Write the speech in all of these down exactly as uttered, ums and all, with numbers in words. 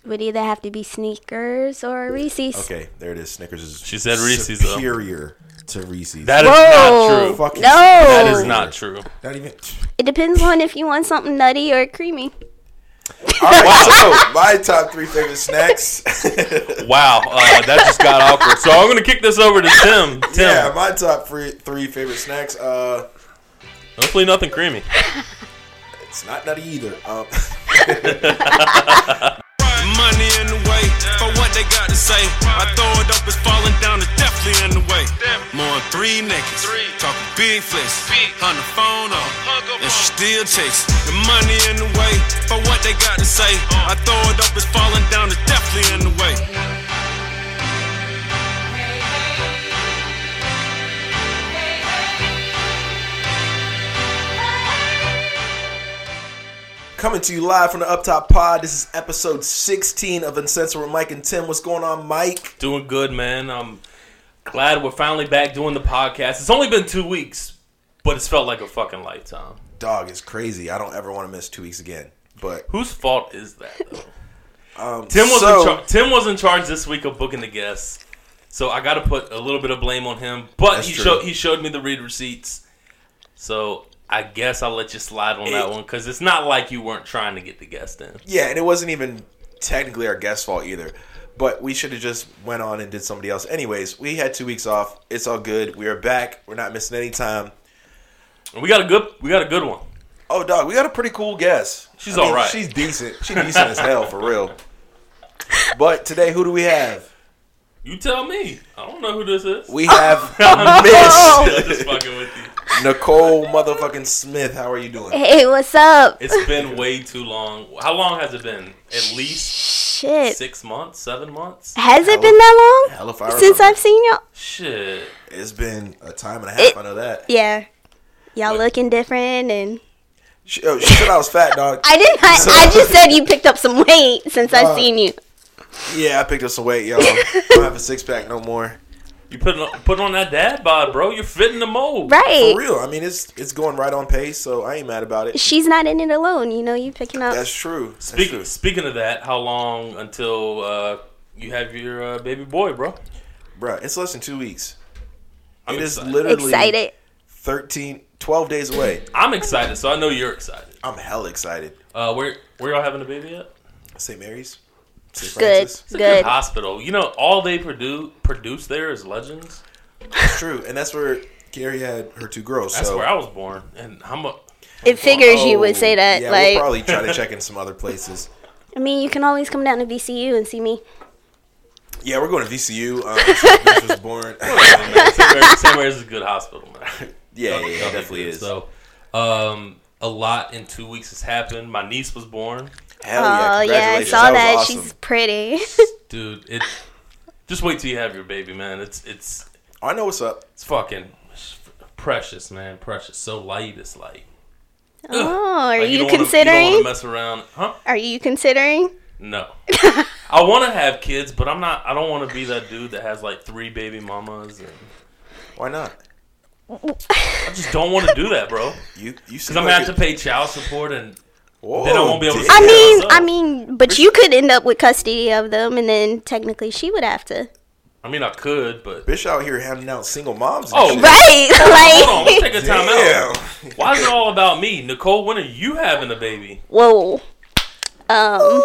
would either have to be Snickers or Reese's. Okay, there it is. Snickers is She said Reese's, superior though. to Reese's. That is Whoa. not true. Fucking No. That is not true. Not even. It depends on if you want something nutty or creamy. All right, so my top three favorite snacks. Wow, uh, that just got awkward. So I'm gonna kick this over to Tim. Tim, Yeah, my top three, three favorite snacks. Uh, hopefully nothing creamy. it's not nutty either. Um, Money in the way for what they got to say. I throw it up, it's falling down, it's definitely in the way. More than three niggas talking big flex on the phone on, and she still takes the money in the way for what they got to say. I throw it up, it's falling down, it's definitely in the way. Coming to you live from the Up Top Pod. This is episode sixteen of Uncensored with Mike and Tim. What's going on, Mike? Doing good, man. I'm glad we're finally back doing the podcast. It's only been two weeks, but it's felt like a fucking lifetime. Dog, it's crazy. I don't ever want to miss two weeks again. But Whose fault is that, though? um, Tim was so, in char- Tim was in charge this week of booking the guests, so I got to put a little bit of blame on him. But That's he true. showed he showed me the read receipts, so I guess I'll let you slide on that It- one because it's not like you weren't trying to get the guest in. Yeah, and it wasn't even technically our guest's fault either. But we should have just went on and did somebody else. Anyways, we had two weeks off. It's all good. We are back. We're not missing any time. And we got a good we got a good one. Oh, dog, we got a pretty cool guest. She's I mean, all right. She's decent. She's decent as hell, for real. But today, who do we have? You tell me. I don't know who this is. We have I'm Miss just fucking with you. Nicole motherfucking Smith. How are you doing? Hey, what's up? It's been way too long. How long has it been? At least Shit. six months, seven months. Has it been that Hell if I long remember. since I've seen y'all? Shit. It's been a time and a half. It- I know that. Yeah. Y'all What? looking different and She, oh, she said I was fat, dog. I didn't I, So- I just said you picked up some weight since I've Uh, seen you. Yeah, I picked up some weight, y'all. Don't have a six pack no more. You put on, put on that dad bod, bro. You're fitting the mold. Right. For real. I mean, it's it's going right on pace, so I ain't mad about it. She's not in it alone, you know, you picking up. That's true. That's Speaking true. speaking of that, how long until uh, you have your uh, baby boy, bro? Bruh, it's less than two weeks. I'm It is excited. literally Excited. thirteen, twelve days away. I'm excited, so I know you're excited. I'm hella excited. Uh, where where y'all having a baby at? Saint Mary's. Saint Good. Francis. It's a Good. good hospital. You know, all they produce produce there is legends. That's true. And that's where Carrie had her two girls. That's so. where I was born, and how much? It figures you would Oh, say that. Yeah, like, we'll probably try to check in some other places. I mean, you can always come down to V C U and see me. Yeah, we're going to V C U. Um, bitch was born. Saint Mary's is a good hospital, man. Yeah, yeah, Y'all- yeah, y'all it definitely did is. So, um, a lot in two weeks has happened. My niece was born, Hell Oh, yeah, yeah, I congratulations. saw that. that. was awesome. She's pretty. dude. It. Just wait till you have your baby, man. It's it's Oh, I know what's up. it's fucking precious, man. Precious. So light, it's light. Oh, are Like, you, don't wanna- considering? you don't want to mess around, huh? Are you considering? No. I want to have kids, but I'm not. I don't want to be that dude that has like three baby mamas, and Why not? I just don't want to do that, bro. You you Because seem I'm like gonna have it- to pay child support, and Whoa, then I won't be able to damn. I Yeah, mean, so- I mean, but you could end up with custody of them, and then technically she would have to. I mean, I could, but Bitch out here handing out single moms. And Oh, shit. Right? hold on, let's Like, take a time Damn. out. Why is it all about me, Nicole? When are you having a baby? whoa. Um.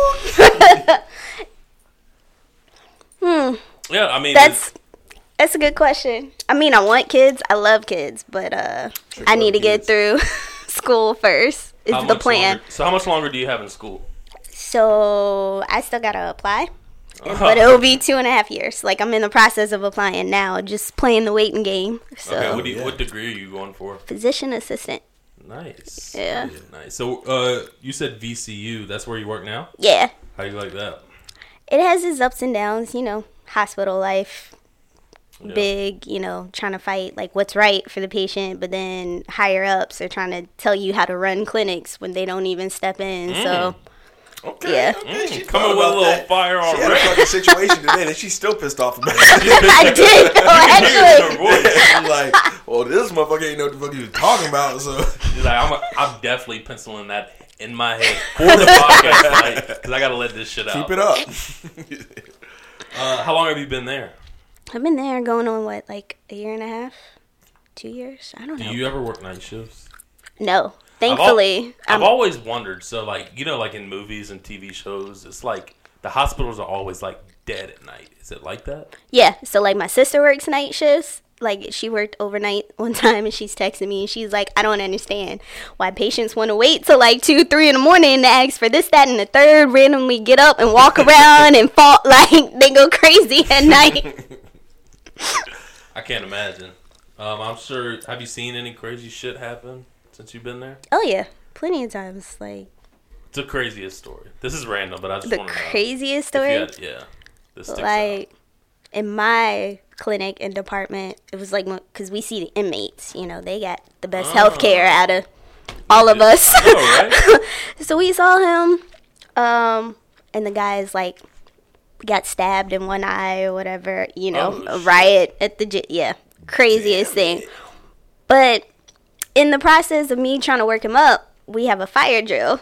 hmm. Yeah, I mean, That's that's a good question. I mean, I want kids. I love kids, but uh, I need to get kids. through school first. Is how the much plan. longer- so how much longer do you have in school? So I still gotta apply, Uh-huh. but it'll be two and a half years. Like I'm in the process of applying now, just playing the waiting game. So Okay, what, do you, yeah. what degree are you going for? physician assistant. Nice. Yeah. Nice. So, uh, you said V C U. That's where you work now? Yeah, How do you like that? it has its ups and downs. You know, hospital life. Yeah. Big, you know, trying to fight like what's right for the patient, but then higher ups are trying to tell you how to run clinics when they don't even step in. So Okay. Yeah. Okay. Mm, she coming thought with a about little that. fire She had a already. fucking situation today that she's still pissed off about. I did though, actually. Her voice. She's like, well, this motherfucker ain't know what the fuck he was talking about. So She's like, I'm, a, I'm definitely penciling that in my head for the podcast tonight because I got to let this shit out. Keep it up. uh, how long have you been there? I've been there going on, what, like a year and a half? Two years? I don't Do know. you ever work night shifts? No. Thankfully. I've, al- I've I'm- always wondered. So, like, you know, like in movies and T V shows, it's like the hospitals are always, like, dead at night. Is it like that? Yeah. So, like, my sister works night shifts. Like, she worked overnight one time, and she's texting me, and she's like, I don't understand why patients want to wait till, like, two, three in the morning to ask for this, that, and the third, randomly get up and walk around and fall. Like, they go crazy at night. I can't imagine. Um, I'm sure. Have you seen any crazy shit happen since you've been there? Oh, yeah. Plenty of times. Like, It's the craziest story. This is random, but I just the want to know. craziest If you story? had- yeah. This sticks Like, in my clinic and department, it was like, because we see the inmates, you know, they got the best Oh. health care out of all of us. I know, right? So we saw him, um, and the guy's like, got stabbed in one eye or whatever, you know, Oh, a shit. riot at the gym. Yeah, craziest thing. But in the process of me trying to work him up, we have a fire drill.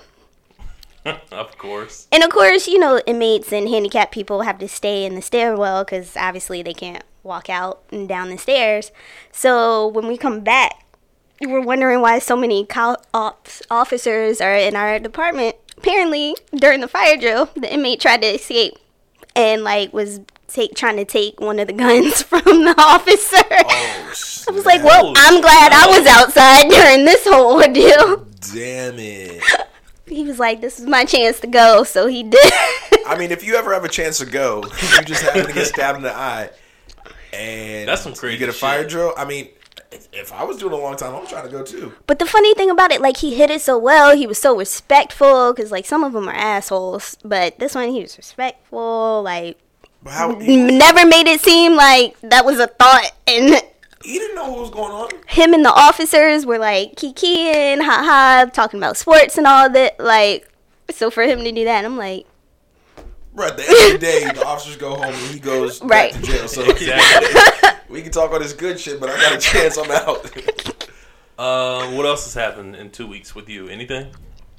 Of course. And of course, you know, inmates and handicapped people have to stay in the stairwell because obviously they can't walk out and down the stairs. So when we come back, we're wondering why so many co- ops officers are in our department. Apparently, during the fire drill, the inmate tried to escape and like was take trying to take one of the guns from the officer. Oh, I was like, well, Oh, I'm glad I was outside during this whole ordeal. damn it. He was like, this is my chance to go, so he did. I mean, if you ever have a chance to go, you just happen to get stabbed in the eye, and That's some crazy you get a shit. fire drill. I mean, if, if I was doing it a long time, I'm trying to go too. But the funny thing about it, like, he hit it so well. He was so respectful, because, like, some of them are assholes. But this one, he was respectful, like, But how n- never made it seem like that was a thought. And he didn't know what was going on. him and the officers were, like, kikiing, ha-ha, talking about sports and all that. Like, so for him to do that, I'm like, Right, at the end of the day, the officers go home and he goes Right. back to jail. So Exactly. we can talk all this good shit, but I got a chance. I'm out. Uh, what else has happened in two weeks with you? Anything?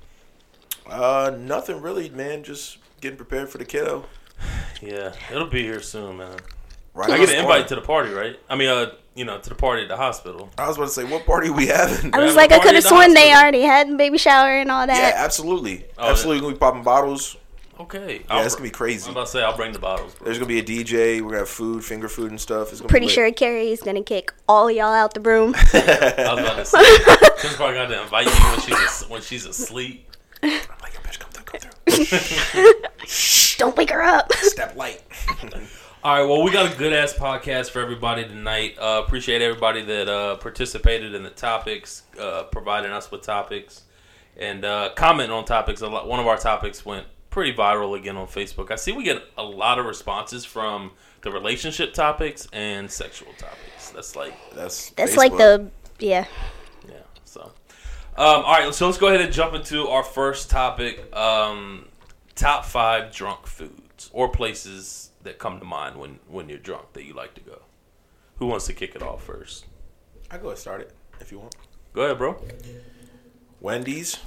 uh, nothing really, man. Just getting prepared for the kiddo. Yeah, it'll be here soon, man. Right. I on get the an corner. invite to the party, right? I mean, uh, you know, to the party at the hospital. I was about to say, what party we having? I was having like, a I party could have at the sworn they hospital. already had the baby shower and all Yeah, that. absolutely, Oh, absolutely. We popping bottles. Okay. Yeah, it's gonna be crazy. I'm about to say, I'll bring the bottles, bro. There's gonna be a D J. We're gonna have food, finger food, and stuff. It's gonna Pretty be lit. sure Carrie's going to kick all y'all out the room. I was about to say, she's probably got to invite you when she's when she's asleep. I'm like, yo, bitch, come through, come through. Don't wake her up. Step light. All right, well, we got a good ass podcast for everybody tonight. Uh, appreciate everybody that uh, participated in the topics, uh, providing us with topics, and uh, comment on topics. A lot, one of our topics went pretty viral again on Facebook. I see we get a lot of responses from the relationship topics and sexual topics. That's like, That's That's Facebook. like the, yeah. yeah. So, um, all right, so let's go ahead and jump into our first topic: um, top five drunk foods or places that come to mind when, when you're drunk that you like to go. Who wants to kick it off first? I go ahead and start it if you want. Go ahead, bro. Wendy's.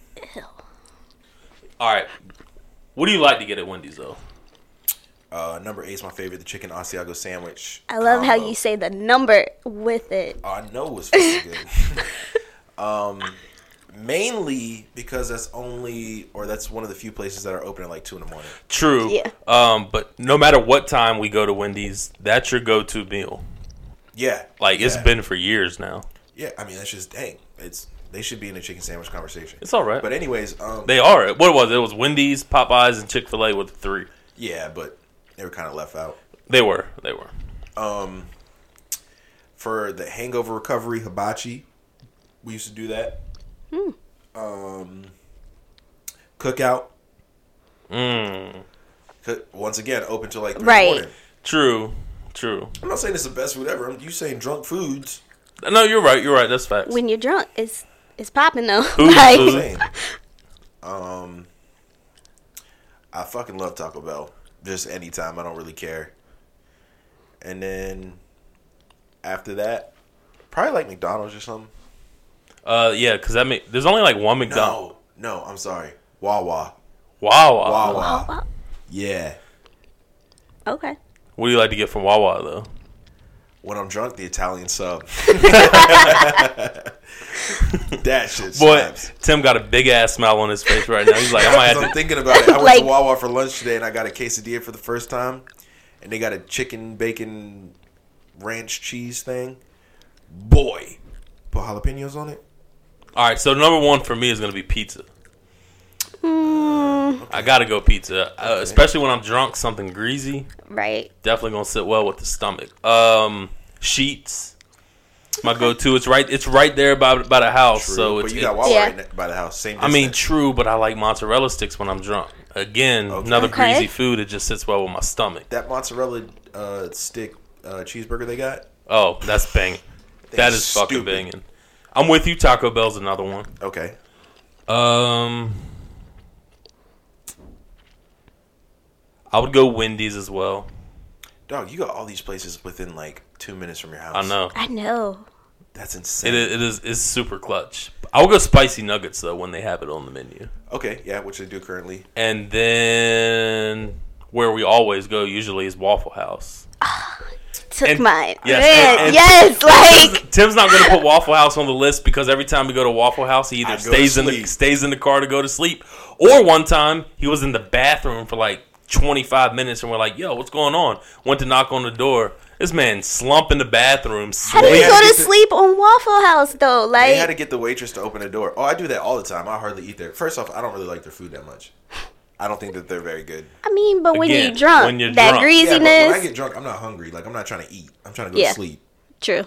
All right. What do you like to get at Wendy's, though? Uh, number eight is my favorite, the chicken Asiago sandwich. I love how combo. you say the number with it. Oh, I know it's fucking good. um, mainly because that's only, or that's one of the few places that are open at like two in the morning. True. Yeah. Um, but no matter what time we go to Wendy's, that's your go-to meal. Yeah, Like, it's yeah. been for years now. Yeah, I mean that's just dang. It's they should be in the chicken sandwich conversation. It's all right. But anyways, um, They are. What was it? It was Wendy's, Popeyes, and Chick-fil-A with the three. yeah, but they were kind of left out. They were. They were. Um, for the hangover recovery, hibachi, we used to do that. Hmm. Um, cookout, Mm. cook, once again open till like three Right. in the morning. True. True. I'm not saying it's the best food ever. I'm you saying drunk foods. No, you're right. You're right. That's facts. When you're drunk, it's it's popping though. Food, Like, I'm food. saying. Um, I fucking love Taco Bell. Just anytime. I don't really care. And then after that, probably like McDonald's or something. Uh, yeah, because I mean, there's only like one McDonald's. No, I'm sorry. Wawa. Wawa. Wawa. Wawa. Yeah. Okay. What do you like to get from Wawa though? When I'm drunk, the Italian sub. That shit Boy, slaps. Tim got a big ass smile on his face right now. He's like, I might have I'm to. thinking about it. I went Like- to Wawa for lunch today, and I got a quesadilla for the first time. And they got a chicken bacon ranch cheese thing. Boy. Put jalapenos on it. All right, so number one for me is gonna be pizza. Mm, I gotta go pizza, uh, especially when I'm drunk. Something greasy, right. definitely gonna sit well with the stomach. Um, Sheets, my go-to. It's right. It's right there by by the house. True. So but it's. you it- got Wawa Yeah. right ne- by the house. Same I mean, distance. true, but I like mozzarella sticks when I'm drunk. Again, Okay. another Okay. greasy food. It just sits well with my stomach. That mozzarella uh, stick uh, cheeseburger they got. Oh, that's banging. That is fucking stupid. banging. I'm with you. Taco Bell's another one. Okay. Um, I would go Wendy's as well. Dog, you got all these places within like two minutes from your house. I know I know. That's it insane. is. It is. It's super clutch. I would go spicy nuggets though when they have it on the menu. Okay, yeah, which they do currently. And then where we always go usually is Waffle House. Took And- mine. yes, Man, and- and- yes, like Tim's not going to put Waffle House on the list because every time we go to Waffle House, he either I go to stays in the sleep. stays in the car to go to sleep, or one time he was in the bathroom for like twenty-five minutes, and we're like, "Yo, what's going on?" Went to knock on the door. This man slump in the bathroom. how do you Sleep. had go to to get the- sleep on Waffle House though? They had to Like get the waitress to open the door. Oh, I do that all the time. I hardly eat there. First off, I don't really like their food that much. I don't think that they're very good. I mean, but when Again, you're drunk, when you're that drunk. Yeah, but greasiness. when I get drunk, I'm not hungry. Like, I'm not trying to eat. I'm trying to go Yeah. to sleep. True.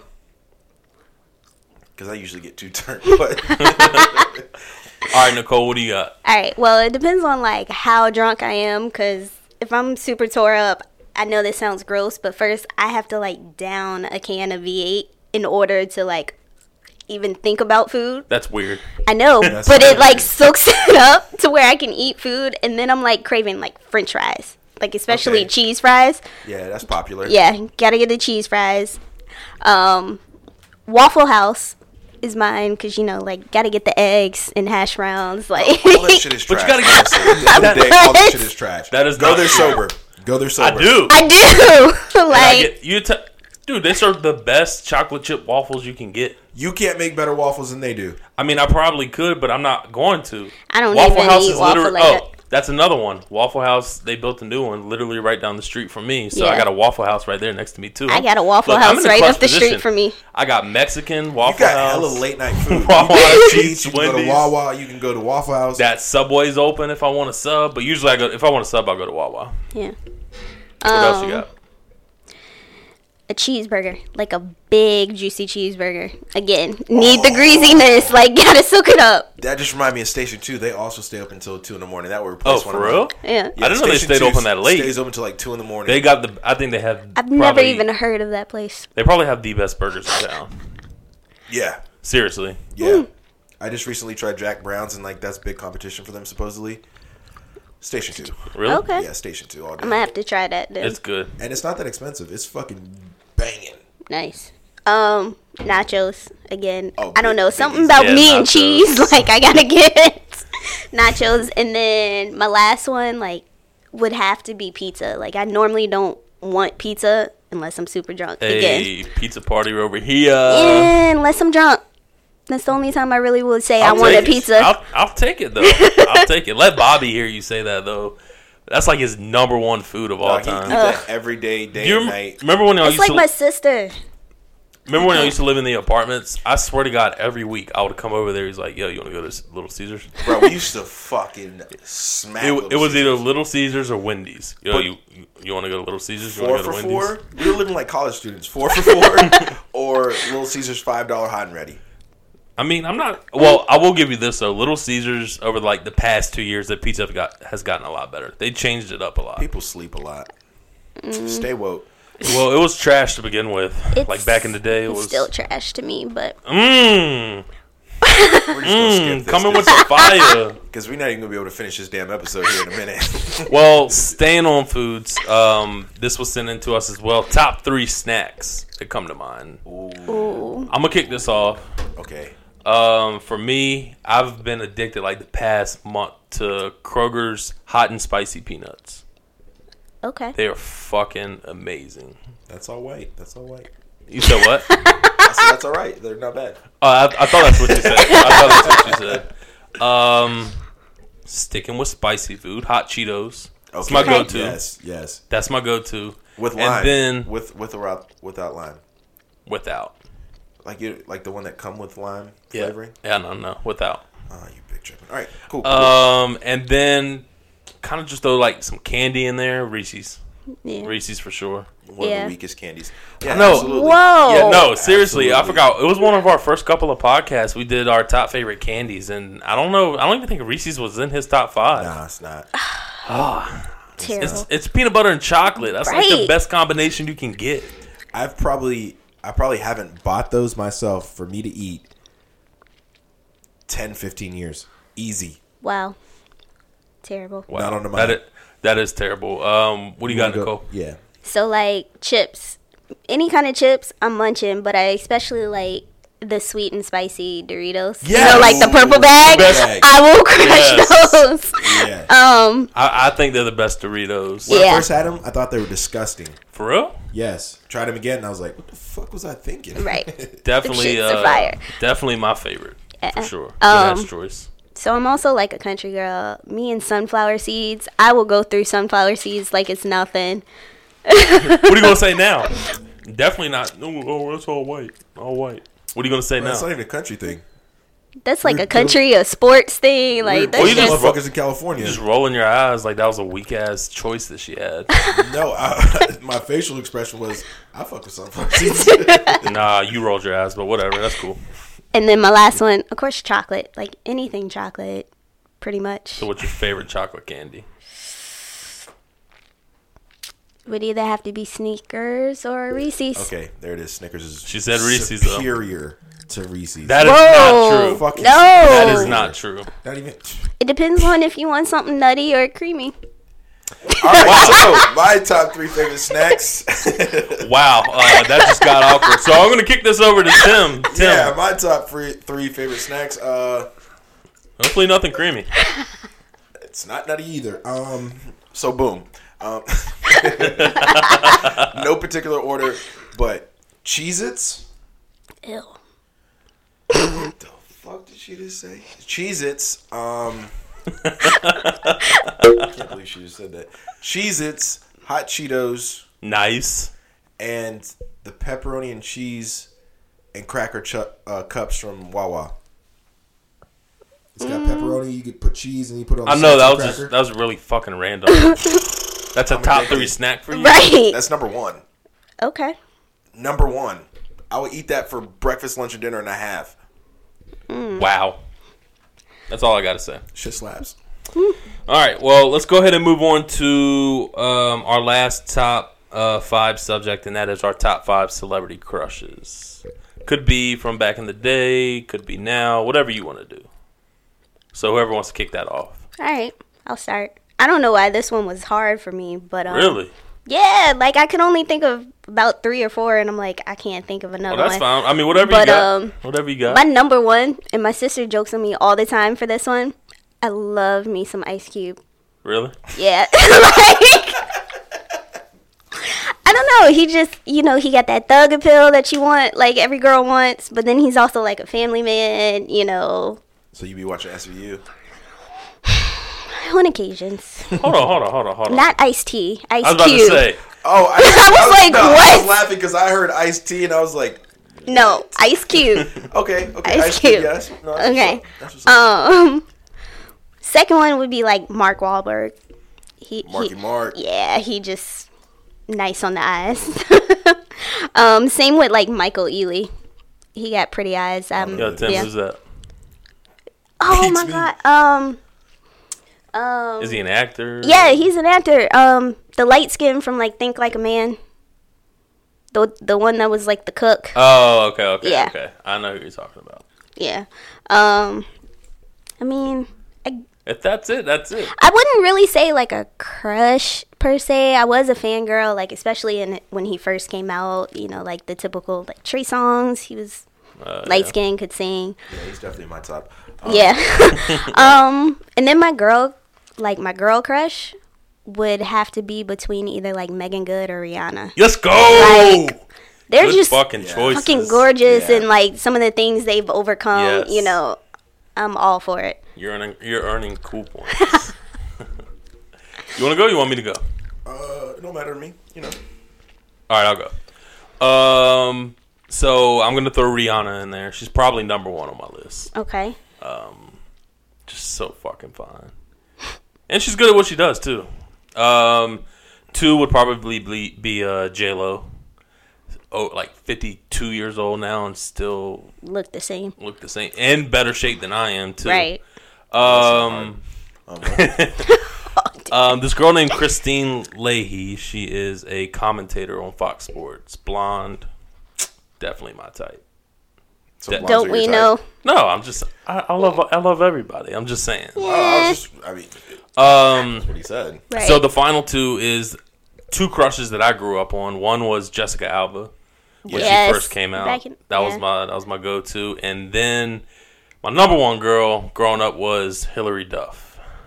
Because I usually get too turned. But All right, Nicole, what do you got? All right. Well, it depends on like how drunk I am. Cause if I'm super tore up, I know this sounds gross, but first I have to like down a can of V eight in order to like even think about food. That's weird. I know, That's but it weird. like soaks it up to where I can eat food, and then I'm like craving like French fries, like especially Okay. cheese fries. yeah, that's popular. Yeah, gotta get the cheese fries. Um, Waffle House is mine because you know, like, gotta get the eggs and hash browns. Like, All that shit is But trash. you gotta get- honestly. At the end of the day, all that shit is trash. That is Go not there true. sober. Go there sober. I do. I do. And I like, get, you t- dude, they serve the best chocolate chip waffles you can get. You can't make better waffles than they do. I mean, I probably could, but I'm not going to. I don't Waffle even House eat is waffle literally. like oh, that's another one. Waffle House. They built a new one, literally right down the street from me. So I Yeah. got a Waffle House right there next to me too. I got a Waffle Look, I'm House in a right clutch up the position. street from me. I got Mexican You Waffle got House. hella late night food. Wawa, you can Sheetz, you can go to Wendy's. Wawa. You can go to Waffle House. That Subway's open if I want a sub, but usually I go. If I want a sub, I'll go to Wawa. Yeah. What else you Um, got? A cheeseburger, like a big juicy cheeseburger. Again, need the greasiness. Like, gotta soak it up. That just reminded me of Station Two. They also stay up until two in the morning. That would Oh, replace one for of real? mine. Yeah. I didn't know they Station stayed two open that late. Stays open till like two in the morning. They got the. I think they have. I've never probably- even heard of that place. They probably have the best burgers in town. yeah, Seriously. yeah. Hmm. I just recently tried Jack Brown's, and like that's big competition for them supposedly. Station Two. Really? Okay. Yeah, Station Two all day. I'm gonna have to try that then. It's good. And it's not that expensive. It's fucking banging. Nice. Um, nachos again. Oh, I don't know, big- something big- about Yeah, me and nachos. cheese. Like, I gotta get nachos, and then my last one like would have to be pizza. Like, I normally don't want pizza unless I'm super drunk. Again, Hey, pizza party over here. yeah, unless I'm drunk. That's the only time I really would say I I'll want a take it. pizza. I'll, I'll take it though. I'll take it. Let Bobby hear you say that though. That's like his number one food of all Dog, he eat time. that every day, day Do you and rem- night. remember when I it's used like to my sister. remember when I used to live in the apartments? I swear to God, every week I would come over there. He's like, "Yo, you want to go to Little Caesars?" Bro, we used to fucking smack. It, Little it was Caesars. either Little Caesars or Wendy's. Yo, But- you you, you want to go to Little Caesars? You four want to for go to Wendy's? four. We were living like college students. Four for four, or Little Caesars five dollar hot and ready. I mean, I'm not. Well, I will give you this though. Little Caesars over like the past two years, the pizza have got has gotten a lot better. They changed it up a lot. People sleep a lot. Stay woke. Well, it was trash to begin with. It's, Like back in the day, it it's was still trash to me, but Mmm. We're just gonna Mmm. skip this Coming with the fire. because we're not even gonna be able to finish this damn episode here in a minute. Well, staying on foods, um, this was sent in to us as well. Top three snacks that come to mind. ooh, I'm gonna kick this off. Okay. Um, for me, I've been addicted like the past month to Kroger's hot and spicy peanuts. Okay. They are fucking amazing. That's all white. That's all white. You said what? I said that's all right. They're not bad. Oh, I, I thought that's what you said. I thought that's what you said. Um, sticking with spicy food, hot Cheetos. That's my Okay. go-to. Yes, yes. That's my go-to. With And lime. then- with with or out, without lime. Without. Like you, like the one that come with lime Yeah. flavoring. Yeah, no, no, without. Oh, you big tripping. All right, cool. cool. Um, and then kind of just throw like some candy in there. Reese's. Yeah. Reese's for sure. one yeah. of the weakest candies. Yeah, I know. absolutely. Whoa. Yeah, no, seriously, I Absolutely. forgot. It was one of our first couple of podcasts. We did our top favorite candies, and I don't know. I don't even think Reese's was in his top five. Nah, it's not. Terrible. It's it's peanut butter and chocolate. That's like the Right. best combination you can get. I've probably, I probably haven't bought those myself for me to eat. ten, fifteen years, easy. Wow. Terrible. Wow, Not on the that mind. is, that is terrible. Um, what do you got, Wanna go- Nicole? Yeah. So like chips, any kind of chips, I'm munching, but I especially like the sweet and spicy Doritos. You Yes. know, like the purple bag. best. I will crush Yes. those. Yeah. Um, I, I think they're the best Doritos. When Yeah. I first had them, I thought they were disgusting. For real? Yes. Tried them again, and I was like, "What the fuck was I thinking?" Right. Definitely, shits are uh, fire. definitely my favorite for Uh-uh. sure. Um, Good choice. So I'm also like a country girl. Me and sunflower seeds. I will go through sunflower seeds like it's nothing. What are you gonna say now? Definitely not. No, oh, that's all white. All white. What are you gonna say That's now? not even a country thing. That's like We're a country, a sports thing. We're, Like we're you that's just- just, motherfuckers in California. Just rolling your eyes like that was a weak ass choice that she had. No, I, my facial expression was, I fuck with sunflower seeds. Nah, you rolled your eyes, but whatever. That's cool. and then my last one, of course, chocolate. Like anything chocolate, pretty much. So, what's your favorite chocolate candy? Would either have to be Snickers or Reese's. Okay, there it is. Snickers is She said Reese's, though. superior to Reese's. That is Whoa. not true. Fucking No. That is not true. Not even. It depends on if you want something nutty or creamy. All right, so my top three favorite snacks. Wow, uh, that just got awkward. So I'm gonna kick this over to Tim. Tim, Yeah, my top three three favorite snacks. Uh, hopefully nothing creamy. it's not nutty either. Um, so boom. Um, no particular order, but Cheez-Its. Ew. What the fuck did she just say? Cheez-Its. Um, I can't believe she just said that. Cheez-Its, hot Cheetos, Nice. and the pepperoni and cheese and cracker chu- uh, cups from Wawa. It's got pepperoni. You could put cheese and you put it on. I the know that salty was cracker. just that was really fucking random. That's a I'm top addicted. three snack for you. Right. That's number one. Okay. Number one. I would eat that for breakfast, lunch, and dinner and a half. Wow. That's all I got to say. Shit slaps. All right. Well, let's go ahead and move on to um, our last top uh, five subject, and that is our top five celebrity crushes. Could be from back in the day, could be now, whatever you want to do. So whoever wants to kick that off. All right. I'll start. I don't know why this one was hard for me, but um, Really? yeah, like I could only think of about three or four, and I'm like, I can't think of Oh, another that's one. fine. I mean, whatever But, you got. um, whatever you got. My number one, and my sister jokes on me all the time for this one. I love me some Ice Cube. Really? Yeah. Like, I don't know. He just, you know, he got that thug appeal that you want, like every girl wants. But then he's also like a family man, you know, So you be watching S V U? on occasions. Hold on, hold on, hold on, hold on. Not Ice T, Ice I was about Cube. to say. Oh, I, I was like, no, I what? was laughing because I heard Ice T and I was like, No, Ice Cube. okay, okay, Ice Ice Cube. Cube. Yeah, that's, no, that's Okay. What's up. That's what's up. Um, second one would be like Mark Wahlberg. He, Marky he, Mark. Yeah, he just nice on the eyes. um, same with like Michael Ealy. He got pretty eyes. Um, Yo, Tim, yeah. who's that? Oh Beats my me. god. Um. Um. Is he an actor? Yeah, he's an actor. Um, the light skin from like Think Like a Man. The the one that was like the cook. Oh, okay, okay, Yeah. okay. I know who you're talking about. Yeah. Um. I mean, I If that's it, that's it. I wouldn't really say like a crush per se. I was a fangirl, like especially in when he first came out. You know, like the typical like Trey Songz. He was Uh, Light yeah. skin, could sing. Yeah, he's definitely my top. Um, Yeah. um, and then my girl, like my girl crush, would have to be between either like Megan Good or Rihanna. Let's go. Like, they're Good just fucking Yeah. choices. fucking gorgeous, Yeah. and like some of the things they've overcome. Yes. You know, I'm all for it. You're earning. You're earning cool points. You want to go? Or you want me to go? Uh, it don't matter to me, you know. All right, I'll go. Um, so I'm gonna throw Rihanna in there. She's probably number one on my list. Okay. Just so fucking fine, and she's good at what she does too. Um, two would probably be, be uh, J Lo. Oh, like fifty-two years old now and still Look the same. look the same, and better shape than I am too. Right. Um. Um, Um, this girl named Christine Leahy, she is a commentator on Fox Sports. Blonde, definitely my type. so Don't blondes are Don't your we type? know? No, I'm just, I, I love, I love everybody. I'm just saying. Oh, I was just, I mean, Um, that's what he said. Right. so the final two is two crushes that I grew up on. One was Jessica Alba when Yes. she first came out. Back in- that was yeah. my, that was my go-to. And then my number one girl growing up was Hilary Duff.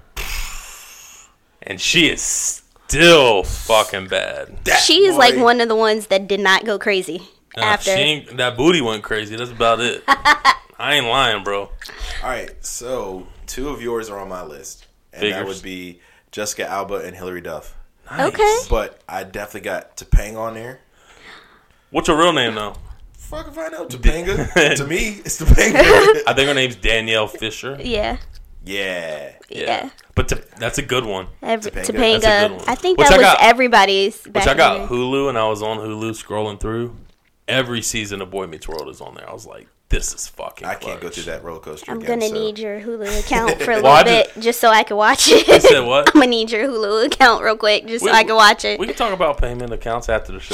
And she is still fucking bad. That She's like boy- one of the ones that did not go crazy Uh, after. she ain't, that booty went crazy. That's about it. I ain't lying, bro. All right, so two of yours are on my list, and that Figures. would be Jessica Alba and Hilary Duff. Nice. Okay. But I definitely got Topanga on there. What's her real name though? Fuck if I know Topanga. To me, it's Topanga. I think her name's Danielle Fisher. Yeah. yeah. Yeah. But to, that's a good one. Every, Topanga. Topanga. That's a good one. I think Which that I was got- everybody's. Back Which I in got the day. Hulu, and I was on Hulu scrolling through. Every season of Boy Meets World is on there. I was like, this is fucking I can't go clutch. through that roller coaster I'm again. gonna so. need your Hulu account for a Well, little I bit just- just so I can watch it. You said what? I'm gonna need your Hulu account real quick just We- so I can watch it. We can talk about payment accounts after the show.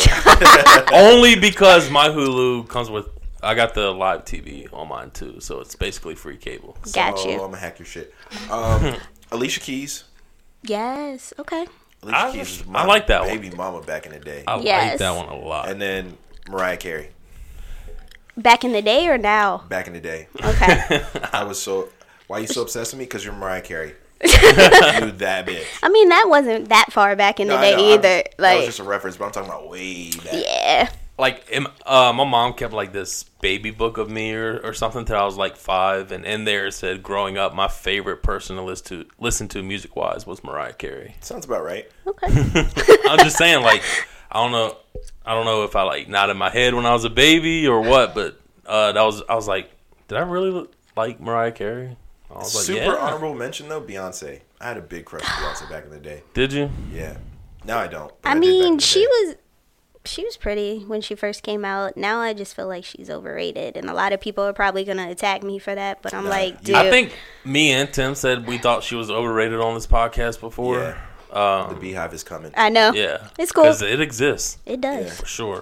Only because my Hulu comes with, I got the live T V on mine too, so it's basically free cable. Got So, you. I'm gonna hack your shit. Um, Alicia Keys. Yes. Okay. Alicia I- Keys was I my like that one. baby mama back in the day. I like Yes. that one a lot. And then Mariah Carey Back in the day or now? back in the day. Okay. I was so. Why you so obsessed with me? Because you're Mariah Carey. you that bitch. I mean, that wasn't that far back in the No, I day know, I'm- either. that was Like, just a reference, but I'm talking about way back. yeah. Like em- uh, my mom kept like this baby book of me or, or something until I was like five, and in there it said growing up my favorite person to listen to listen to music wise was Mariah Carey. Sounds about right. Okay. I'm just saying, like, I don't know, I don't know if I like nodded my head when I was a baby or what, but uh, that was I was like, did I really look like Mariah Carey? I was like, Super yeah. honorable mention though, Beyonce. I had a big crush on Beyonce back in the day. Did you? Yeah. Now I don't. but I did back in mean, the she day. was she was pretty when she first came out. Now I just feel like she's overrated, and a lot of people are probably gonna attack me for that. But I'm Nah, like, you- dude, I think me and Tim said we thought she was overrated on this podcast before. Yeah. Um, The Beehive is coming. I know. yeah, It's cool. because it exists. It does. for sure.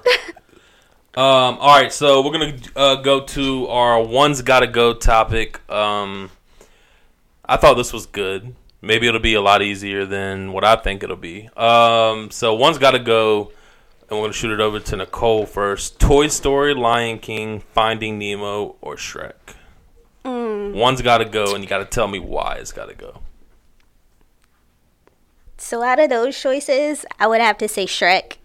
um, all right, so we're gonna uh, go to our one's gotta go topic. Um, I thought this was good. Maybe it'll be a lot easier than what I think it'll be. Um, so one's gotta go, and we're gonna shoot it over to Nicole first. Toy Story, Lion King, Finding Nemo, or Shrek. Mm. One's gotta go, and you gotta tell me why it's gotta go. So out of those choices, I would have to say Shrek.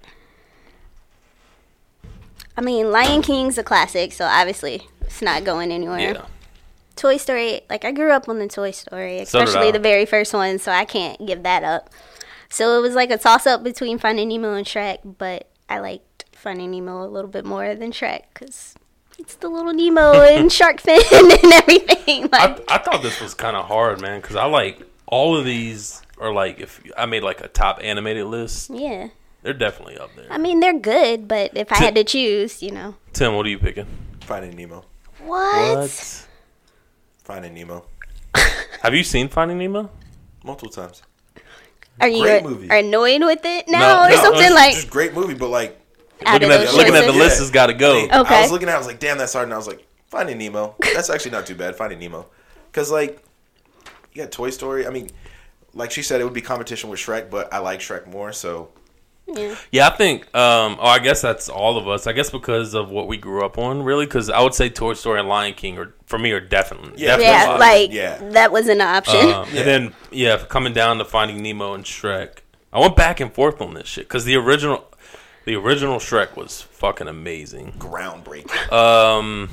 I mean, Lion King's a classic, so obviously it's not going anywhere. Yeah. Toy Story, like I grew up on the Toy Story, So did especially I. the very first one, so I can't give that up. So it was like a toss up between Finding Nemo and Shrek, but I liked Finding Nemo a little bit more than Shrek because it's the little Nemo and shark fin and everything. I, Like, I thought this was kind of hard, man, because I like all of these are like if I made like a top animated list, yeah, they're definitely up there. I mean they're good, but if I had to choose, you know, Tim, what are you picking? Finding Nemo. what? Finding Nemo. Have you seen Finding Nemo? Multiple times. Are you Great movie. annoyed with it now No, or no, something it's like Just great movie, but like out Looking of at those looking at the choices? list has got to go. I Okay. was looking at it, I was like, damn, that's hard. And I was like, Finding Nemo. That's actually not too bad, Finding Nemo. Because, like, you got Toy Story. I mean, like she said, it would be competition with Shrek, but I like Shrek more, so Yeah. Yeah, I think. Um, oh, I guess that's all of us. I guess because of what we grew up on, really. Because I would say Toy Story and Lion King are for me are definitely Yeah. definitely Yeah, mine. like Yeah. that was an option. Um, And then yeah, coming down to Finding Nemo and Shrek, I went back and forth on this shit because the original, the original Shrek was fucking amazing. Groundbreaking. Um,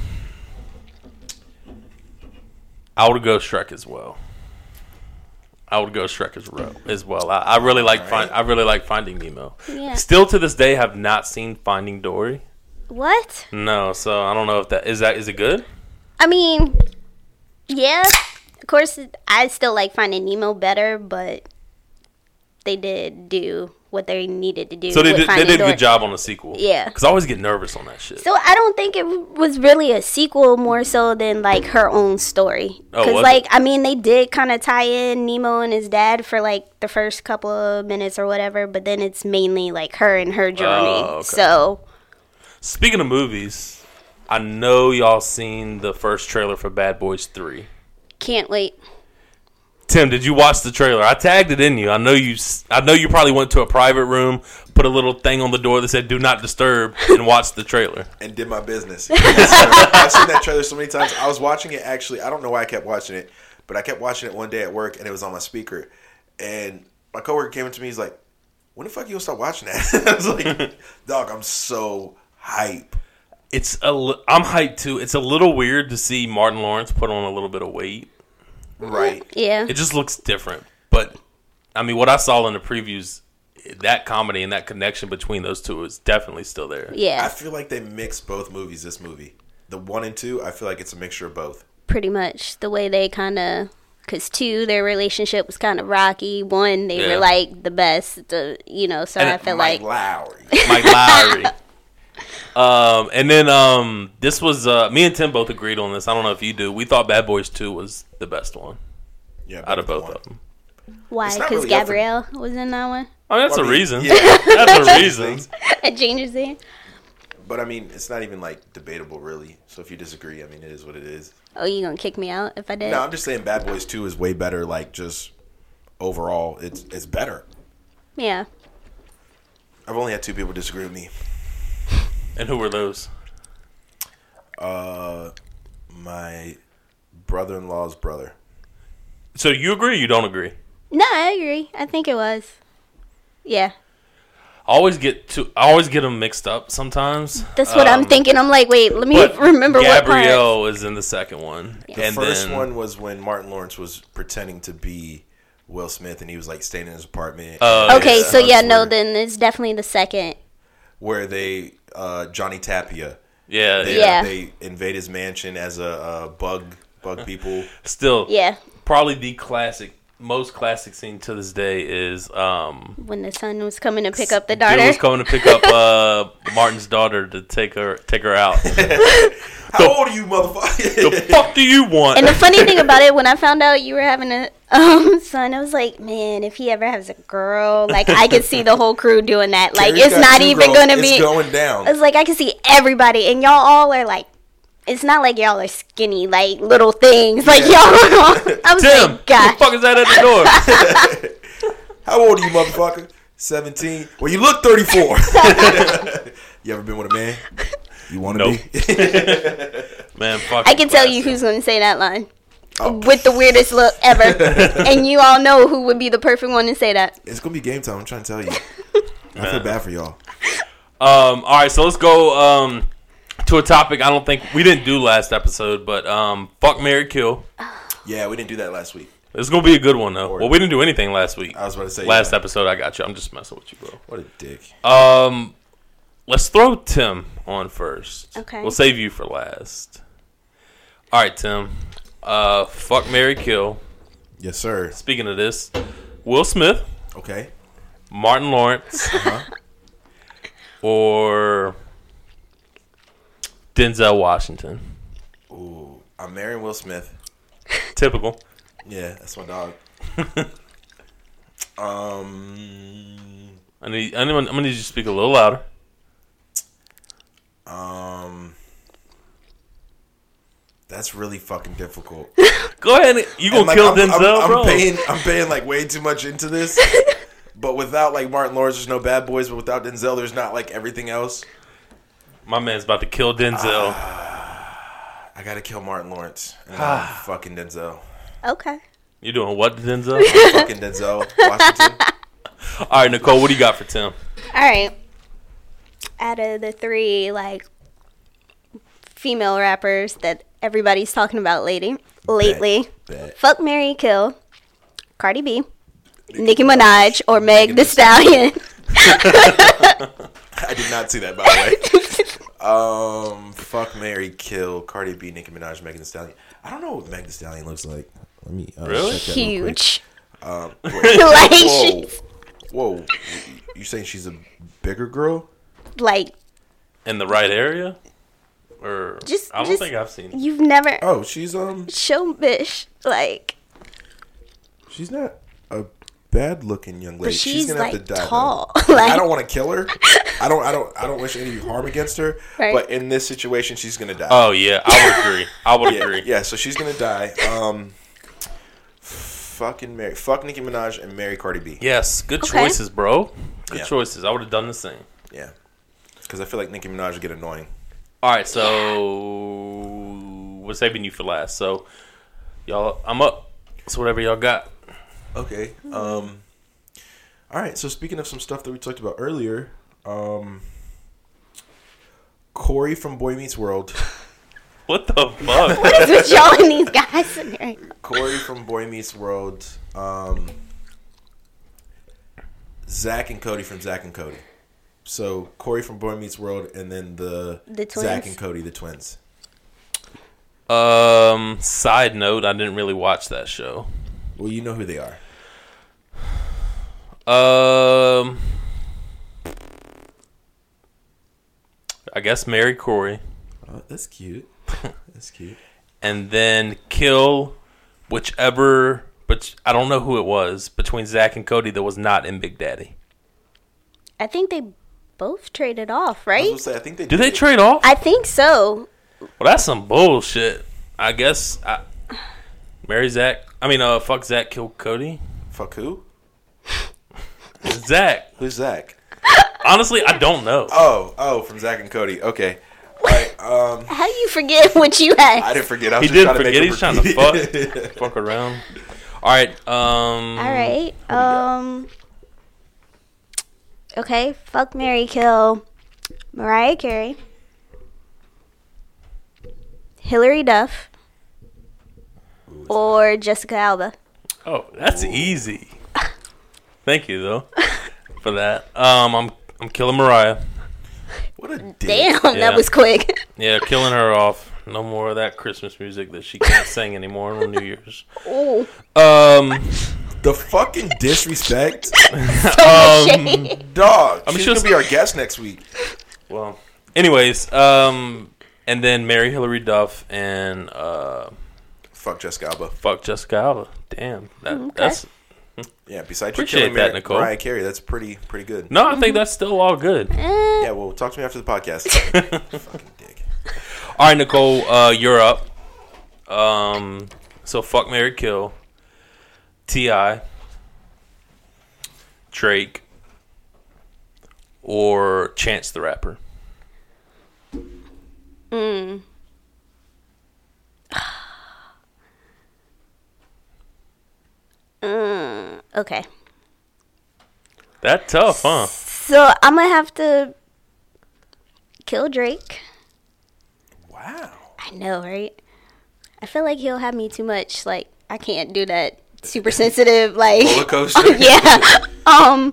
I would go Shrek as well. I would go Shrek as well. As well, I, I really like All find. right. I really like Finding Nemo. Yeah. Still to this day, have not seen Finding Dory. What? No, so I don't know if that is that is it good. I mean, yeah. Of course, I still like Finding Nemo better, but they did do what they needed to do. So they with did, they Finding did a Dory. good job on the sequel. Yeah. Because I always get nervous on that shit. So I don't think it was really a sequel, more so than like her own story. Oh, Because was like it? I mean, they did kind of tie in Nemo and his dad for like the first couple of minutes or whatever, but then it's mainly like her and her journey. Oh, okay. So Speaking of movies, I know y'all seen the first trailer for Bad Boys three. can't wait. Tim, did you watch the trailer? I tagged it in you. I know you. s- I know you probably went to a private room, put a little thing on the door that said "Do not disturb," and watched the trailer. And did my business. Yes, sir. I've seen that trailer so many times. I was watching it actually. I don't know why I kept watching it, but I kept watching it one day at work, and it was on my speaker. And my coworker came up to me. He's like, "When the fuck you gonna start watching that?" I was like, "Dog, I'm so hype." It's a. Li- I'm hyped too. It's a little weird to see Martin Lawrence put on a little bit of weight. Right. Yeah. It just looks different. But I mean, what I saw in the previews, that comedy and that connection between those two is definitely still there. I Yeah, feel like they mixed both movies. This movie, the one and two, I feel like it's a mixture of both. pretty much the way they kind of. Because two, their relationship was kind of rocky. One, they Yeah. were like the best. The you know, so And I it- feel Mike like Lowry. Mike Lowry. Um, and then um, this was uh, me and Tim both agreed on this. I don't know if you do. We thought Bad Boys two was the best one Yeah, out of the both one. of them. why? It's not Because really up for- Gabrielle was in that one. I mean, that's Well, a I mean, reason. yeah. That's a reason. It changes it. But I mean, it's not even like debatable, really. So if you disagree, I mean, it is what it is. Oh, you gonna kick me out if I did? No, I'm just saying, Bad Boys two is way better. Like just overall, it's it's better. Yeah. I've only had two people disagree with me. And who were those? Uh, my brother-in-law's brother. So you agree? Or you don't agree? No, I agree. I think it was. Yeah. I always get to. I always get them mixed up sometimes. That's what I'm Um, thinking. I'm like, wait, let me But remember what part. Gabrielle is in the second one. The and first then, one was when Martin Lawrence was pretending to be Will Smith, and he was like staying in his apartment. Oh, Okay, yeah. so yeah, no, Where- then it's definitely the second. where they uh, Johnny Tapia. Yeah, They, Yeah. they invade his mansion as a uh, bug bug people. Still, Yeah. probably the classic, most classic scene to this day is um. When the son was coming to pick up the Bill daughter. was coming to pick up uh, Martin's daughter to take her take her out. How old are you, motherfucker? The fuck do you want? And the funny thing about it, when I found out you were having a um, son, I was like, man, if he ever has a girl, like I could see the whole crew doing that. Like Carrie's it's got not two even girls. gonna It's be. going down. I was like, I can see everybody, and y'all all are like, it's not like y'all are skinny, like little things. Like y'all, I was Tim, like, who the gosh, fuck is that at the door? How old are you, motherfucker? seventeen. Well, you look thirty-four. You ever been with a man? You want to Nope. be? Man, fuck. I can tell you who's gonna say that line with the weirdest look ever, and you all know who would be the perfect one to say that. It's gonna be game time. I'm trying to tell you. I feel bad for y'all. Um. All right, so let's go um to a topic I don't think we didn't do last episode, but um, fuck, marry, kill. Yeah, we didn't do that last week. It's gonna be a good one though. Well, we didn't do anything last week. I was about to say Last yeah. episode, I got you. I'm just messing with you, bro. What a dick. Um, let's throw Tim on first. Okay. We'll save you for last. All right, Tim. Uh, fuck, marry, kill. Yes, sir. Speaking of this, Will Smith, Okay. Martin Lawrence, Uh-huh. or Denzel Washington. Ooh, I'm marrying Will Smith. Typical. Yeah, that's my dog. um, I need. I need I'm gonna need you to speak a little louder. um, that's really fucking difficult. Go ahead. You gonna And, like, kill I'm, Denzel, I'm, I'm bro? paying. I'm paying like way too much into this. But without like Martin Lawrence, there's no Bad Boys. But without Denzel, there's not like everything else. My man's about to kill Denzel. Uh, I gotta kill Martin Lawrence. And I'm fucking Denzel. Okay. You doing what to Denzel? I'm fucking Denzel Washington. All right, Nicole, what do you got for Tim? All right. Out of the three, like, female rappers that everybody's talking about lately, lately, Bet. fuck, marry, kill, Cardi B, Nicki Minaj, or Meg Thee Stallion. I did not see that, by the way. Um, fuck, marry, kill, Cardi B, Nicki Minaj, Megan Thee Stallion. I don't know what Megan Thee Stallion looks like. Let me uh, Really? check that real quick. Huge. Um, wait. Like, Whoa, she's, whoa! You saying she's a bigger girl? like, In the right area? Or Just- I don't just- think I've seen it. you've never Oh, she's um, show bish, like, she's not a bad-looking young lady. but she's, gonna like, have to die. tall. though. Like, I don't want to kill her. I don't. I don't. I don't wish any harm against her. Right. But in this situation, she's gonna die. Oh, yeah, I would agree. I would yeah, agree. yeah. So she's gonna die. Um, fucking marry. Fuck Nicki Minaj and marry Cardi B. Yes, good Okay. choices, bro. Good Yeah. choices. I would have done the same. Yeah. Because I feel like Nicki Minaj would get annoying. All right, so we're saving you for last. So, y'all, I'm up. So whatever y'all got. Okay. Um. All right. So speaking of some stuff that we talked about earlier, um, Corey from Boy Meets World. What the fuck? what is with y'all and these guys? in here? Corey from Boy Meets World. Um, Zach and Cody from Zach and Cody. So Corey from Boy Meets World, and then the, The twins? Zach and Cody, the twins. Um, side note, I didn't really watch that show. Well, you know who they are. Um, I guess marry Corey, Oh, that's cute. That's cute. and then kill whichever. But I don't know who it was between Zach and Cody that was not in Big Daddy. I think they both traded off, I right? was gonna say, I think they Did they did. trade off? I think so. Well, that's some bullshit. I guess I marry Zach. I mean, uh, fuck Zach, kill Cody. Fuck who? Zach. Who's Zach? Honestly, I don't know. Oh, oh, from Zach and Cody. Okay. All right. Um, How do you forget what you had? I didn't forget. I He was just didn't trying to forget. make He's him trying to repeat fuck, it. fuck around. All right. Um. All right. Um. Okay. Fuck, marry, kill. Mariah Carey, Hillary Duff, or Jessica Alba. Oh, that's easy. Thank you though for that. Um, I'm I'm killing Mariah. What a dick. Damn, Yeah. that was quick. Yeah, killing her off. No more of that Christmas music that she can't sing anymore on New Year's. Ooh. Um, The fucking disrespect. Shade. Dog. I mean, She's she was- going to be our guest next week. well, anyways, um, and then marry Hillary Duff and uh, Fuck Jessica Alba. fuck Jessica Alba. Damn, that Okay. that's Yeah, besides Appreciate you killing that, Mar- Nicole. Mariah Carey, that's pretty pretty good. no. I think that's still all good. Eh, Yeah, well, talk to me after the podcast. Fucking dick. All right, Nicole, uh, you're up. Um, so fuck, marry, kill. T I, Drake, or Chance the Rapper. mm. Mm, okay. That tough, huh? So I'm gonna have to kill Drake. Wow. I know, right? I feel like he'll have me too much. Like I can't do that super sensitive. Like Roller coaster. yeah. Um.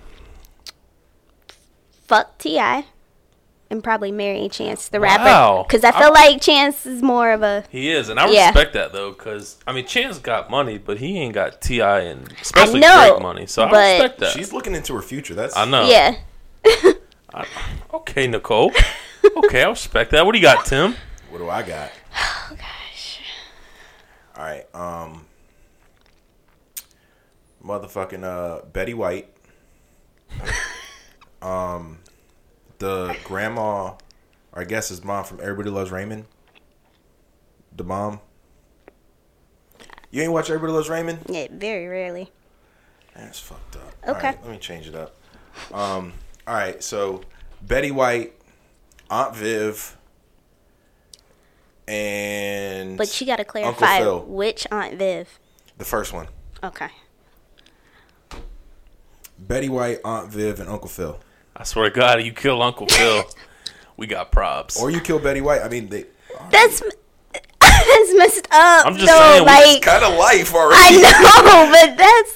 Fuck T I and probably marry Chance the rapper Wow. because I feel like Chance is more of a. He is, and I Yeah. respect that though, because I mean, Chance got money, but he ain't got T I and especially know, Drake money. So I but- respect that. She's looking into her future. That's I know. Yeah. Okay, Nicole. Okay, I respect that. What do you got, Tim? What do I got? Oh gosh. All right. Um. Motherfucking uh Betty White. um, the grandma, or I guess his mom from Everybody Loves Raymond. The mom. You ain't watch Everybody Loves Raymond? Yeah. Very rarely. That's fucked up. Okay. All right, let me change it up. Um, all right, so Betty White, Aunt Viv, and But you got to Uncle clarify Phil. which Aunt Viv. The first one. Okay. Betty White, Aunt Viv, and Uncle Phil. I swear to God, you kill Uncle Phil, we got props. Or you kill Betty White. I mean, they. That's that's messed up. I'm just though, saying, like, It's kind of life already. I know, but that's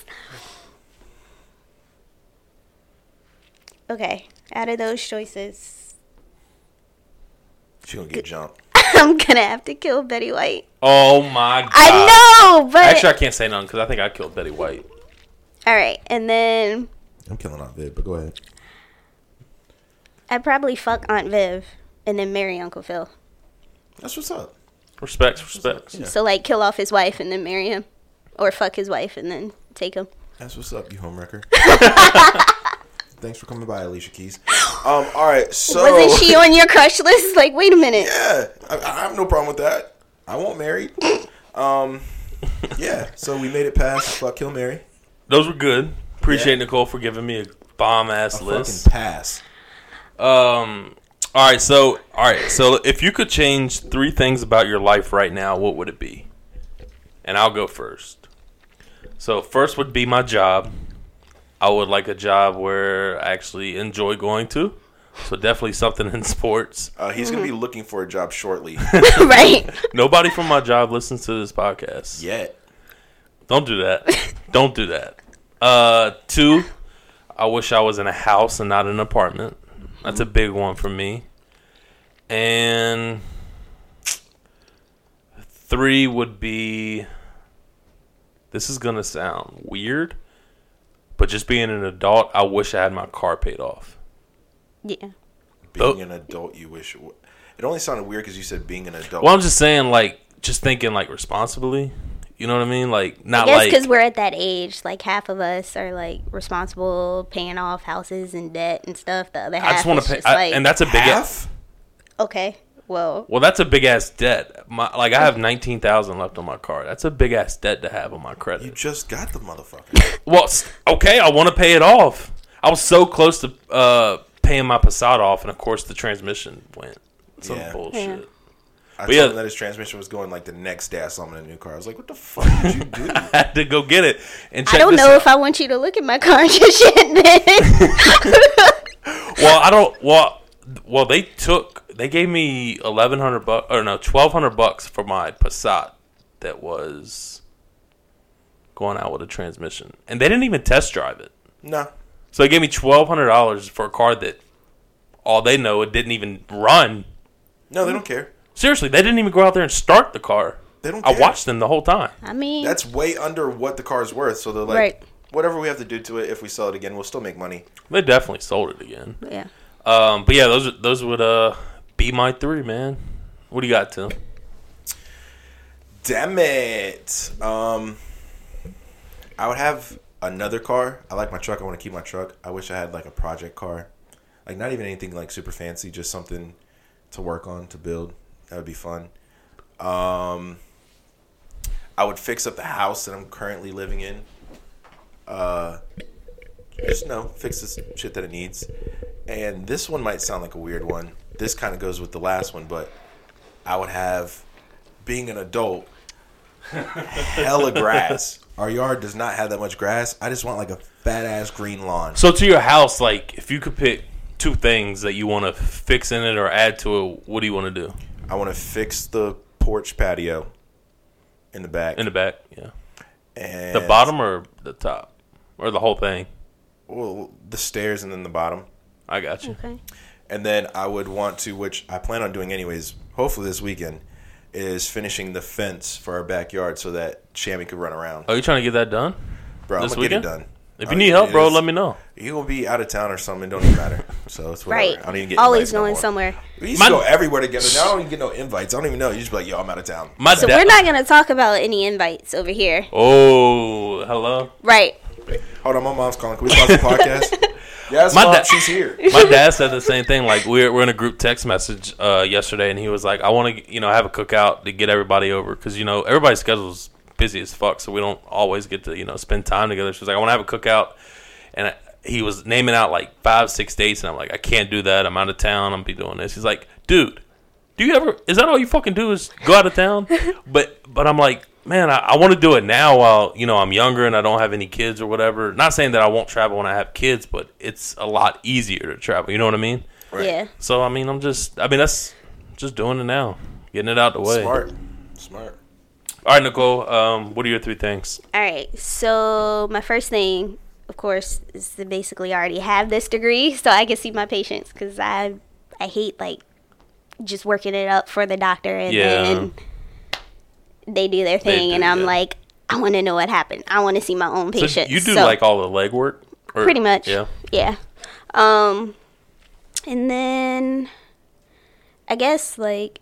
okay. Out of those choices, She gonna get jumped. I'm gonna have to kill Betty White. Oh my God! I know, but Actually, I can't say none because I think I killed Betty White. all right, and then I'm killing Aunt Viv, but go ahead. I'd probably fuck Aunt Viv and then marry Uncle Phil. That's what's up. Respects, respects. Yeah. So like kill off his wife and then marry him, or fuck his wife and then take him. That's what's up, you homewrecker. Thanks for coming by, Alicia Keys. Um, all right, so Wasn't she on your crush list? Like, wait a minute. Yeah, I, I have no problem with that. I won't marry. Um, yeah. So we made it past fuck, kill, marry. Those were good. Appreciate Yeah. Nicole for giving me a bomb ass A list. fucking pass. Um. All right. So, all right. So, if you could change three things about your life right now, what would it be? And I'll go first. So, first would be my job. I would like a job where I actually enjoy going to. So, definitely something in sports. Uh, he's gonna be looking for a job shortly. Right. Nobody from my job listens to this podcast. Yet. Don't do that. Don't do that. Uh, two, I wish I was in a house and not an apartment. That's a big one for me. And three would be, this is going to sound weird, but just being an adult, I wish I had my car paid off. Yeah. Being Oh. an adult, you wish. It, w- it only sounded weird because you said being an adult. Well, I'm just saying, like, just thinking, like, responsibly. You know what I mean? Like, I not guess like... because we're at that age, like half of us are like responsible, paying off houses and debt and stuff. The other half I just want is to pay... just I, like, and that's a big... half. okay, well, Well, that's a big ass debt. My, like I have nineteen thousand left on my card. That's a big ass debt to have on my You credit. just got the motherfucker. Well, s- okay, I want to pay it off. I was so close to uh, paying my Passat off, and of course the transmission went. Some Yeah. bullshit. Yeah. I But told yeah. him that his transmission was going like the next day I saw him in a new car. I was like, "What the fuck did you do?" I had to go get it and check I don't this know out. if I want you to look at my car just yet. Then Well, I don't. Well, well, they took. They gave me eleven hundred bucks, or no, twelve hundred bucks for my Passat that was going out with a transmission, and they didn't even test drive it. No. So they gave me twelve hundred dollars for a car that all they know it didn't even run. No, they don't care. Seriously, they didn't even go out there and start the car. They don't I care. watched them the whole time. I mean, That's way under what the car's worth. So they're like, Right. whatever we have to do to it, if we sell it again, we'll still make money. They definitely sold it again. yeah. Um, but yeah, those those would uh be my three, man. What do you got, Tim? Damn it. Um, I would have another car. I like my truck. I want to keep my truck. I wish I had like a project car. Like not even anything like super fancy, just something to work on, to build. That would be fun. Um, I would fix up the house that I'm currently living in. Uh, just no, fix this shit that it needs. And this one might sound like a weird one. This kind of goes with the last one, but I would have, being an adult, hella grass. Our yard does not have that much grass. I just want like a fat ass green lawn. So to your house, like if you could pick two things that you want to fix in it or add to it, what do you want to do? I want to fix the porch patio in the back. In the back, yeah. and The bottom or the top? Or the whole thing? Well, the stairs and then the bottom. I got you. Okay. And then I would want to, which I plan on doing anyways, hopefully this weekend, is finishing the fence for our backyard so that Shammy could run around. Are you trying to get that done? Bro, I'm this going to get it weekend? done. If Uh, you need help, it bro, is- let me know. You will be out of town or something. It don't even matter. So it's whatever. Right. I don't even get Always invites no going more. somewhere. We used My- to go everywhere together. Now I don't even get no invites. I don't even know. You just be like, yo, I'm out of town. My So dad. we're not gonna talk about any invites over here. Oh, hello. Right. Hold on, my mom's calling. Can we pause the podcast? Yes, My mom, da- she's here. My dad said the same thing. Like we're we're in a group text message uh, yesterday, and he was like, "I want to, you know, have a cookout to get everybody over because you know everybody's schedule's busy as fuck, so we don't always get to, you know, spend time together. She was like, I want to have a cookout. And I, he was naming out like five, six dates. And I'm like, I can't do that. I'm out of town. I'm be doing this. He's like, dude, do you ever, is that all you fucking do is go out of town? but, but I'm like, man, I, I want to do it now while, you know, I'm younger and I don't have any kids or whatever. Not saying that I won't travel when I have kids, but it's a lot easier to travel. You know what I mean? Right. Yeah. So, I mean, I'm just, I mean, that's just doing it now. Getting it out the way. Smart. Smart. All right, Nicole, um, what are your three things? All right. So my first thing, of course, is to basically already have this degree so I can see my patients, because I, I hate, like, just working it up for the doctor and Yeah. then they do their thing, do, and I'm yeah. like, I want to know what happened. I want to see my own So patients. you do So, like all the legwork? Or- pretty much. Yeah. Yeah. Um, and then I guess, like,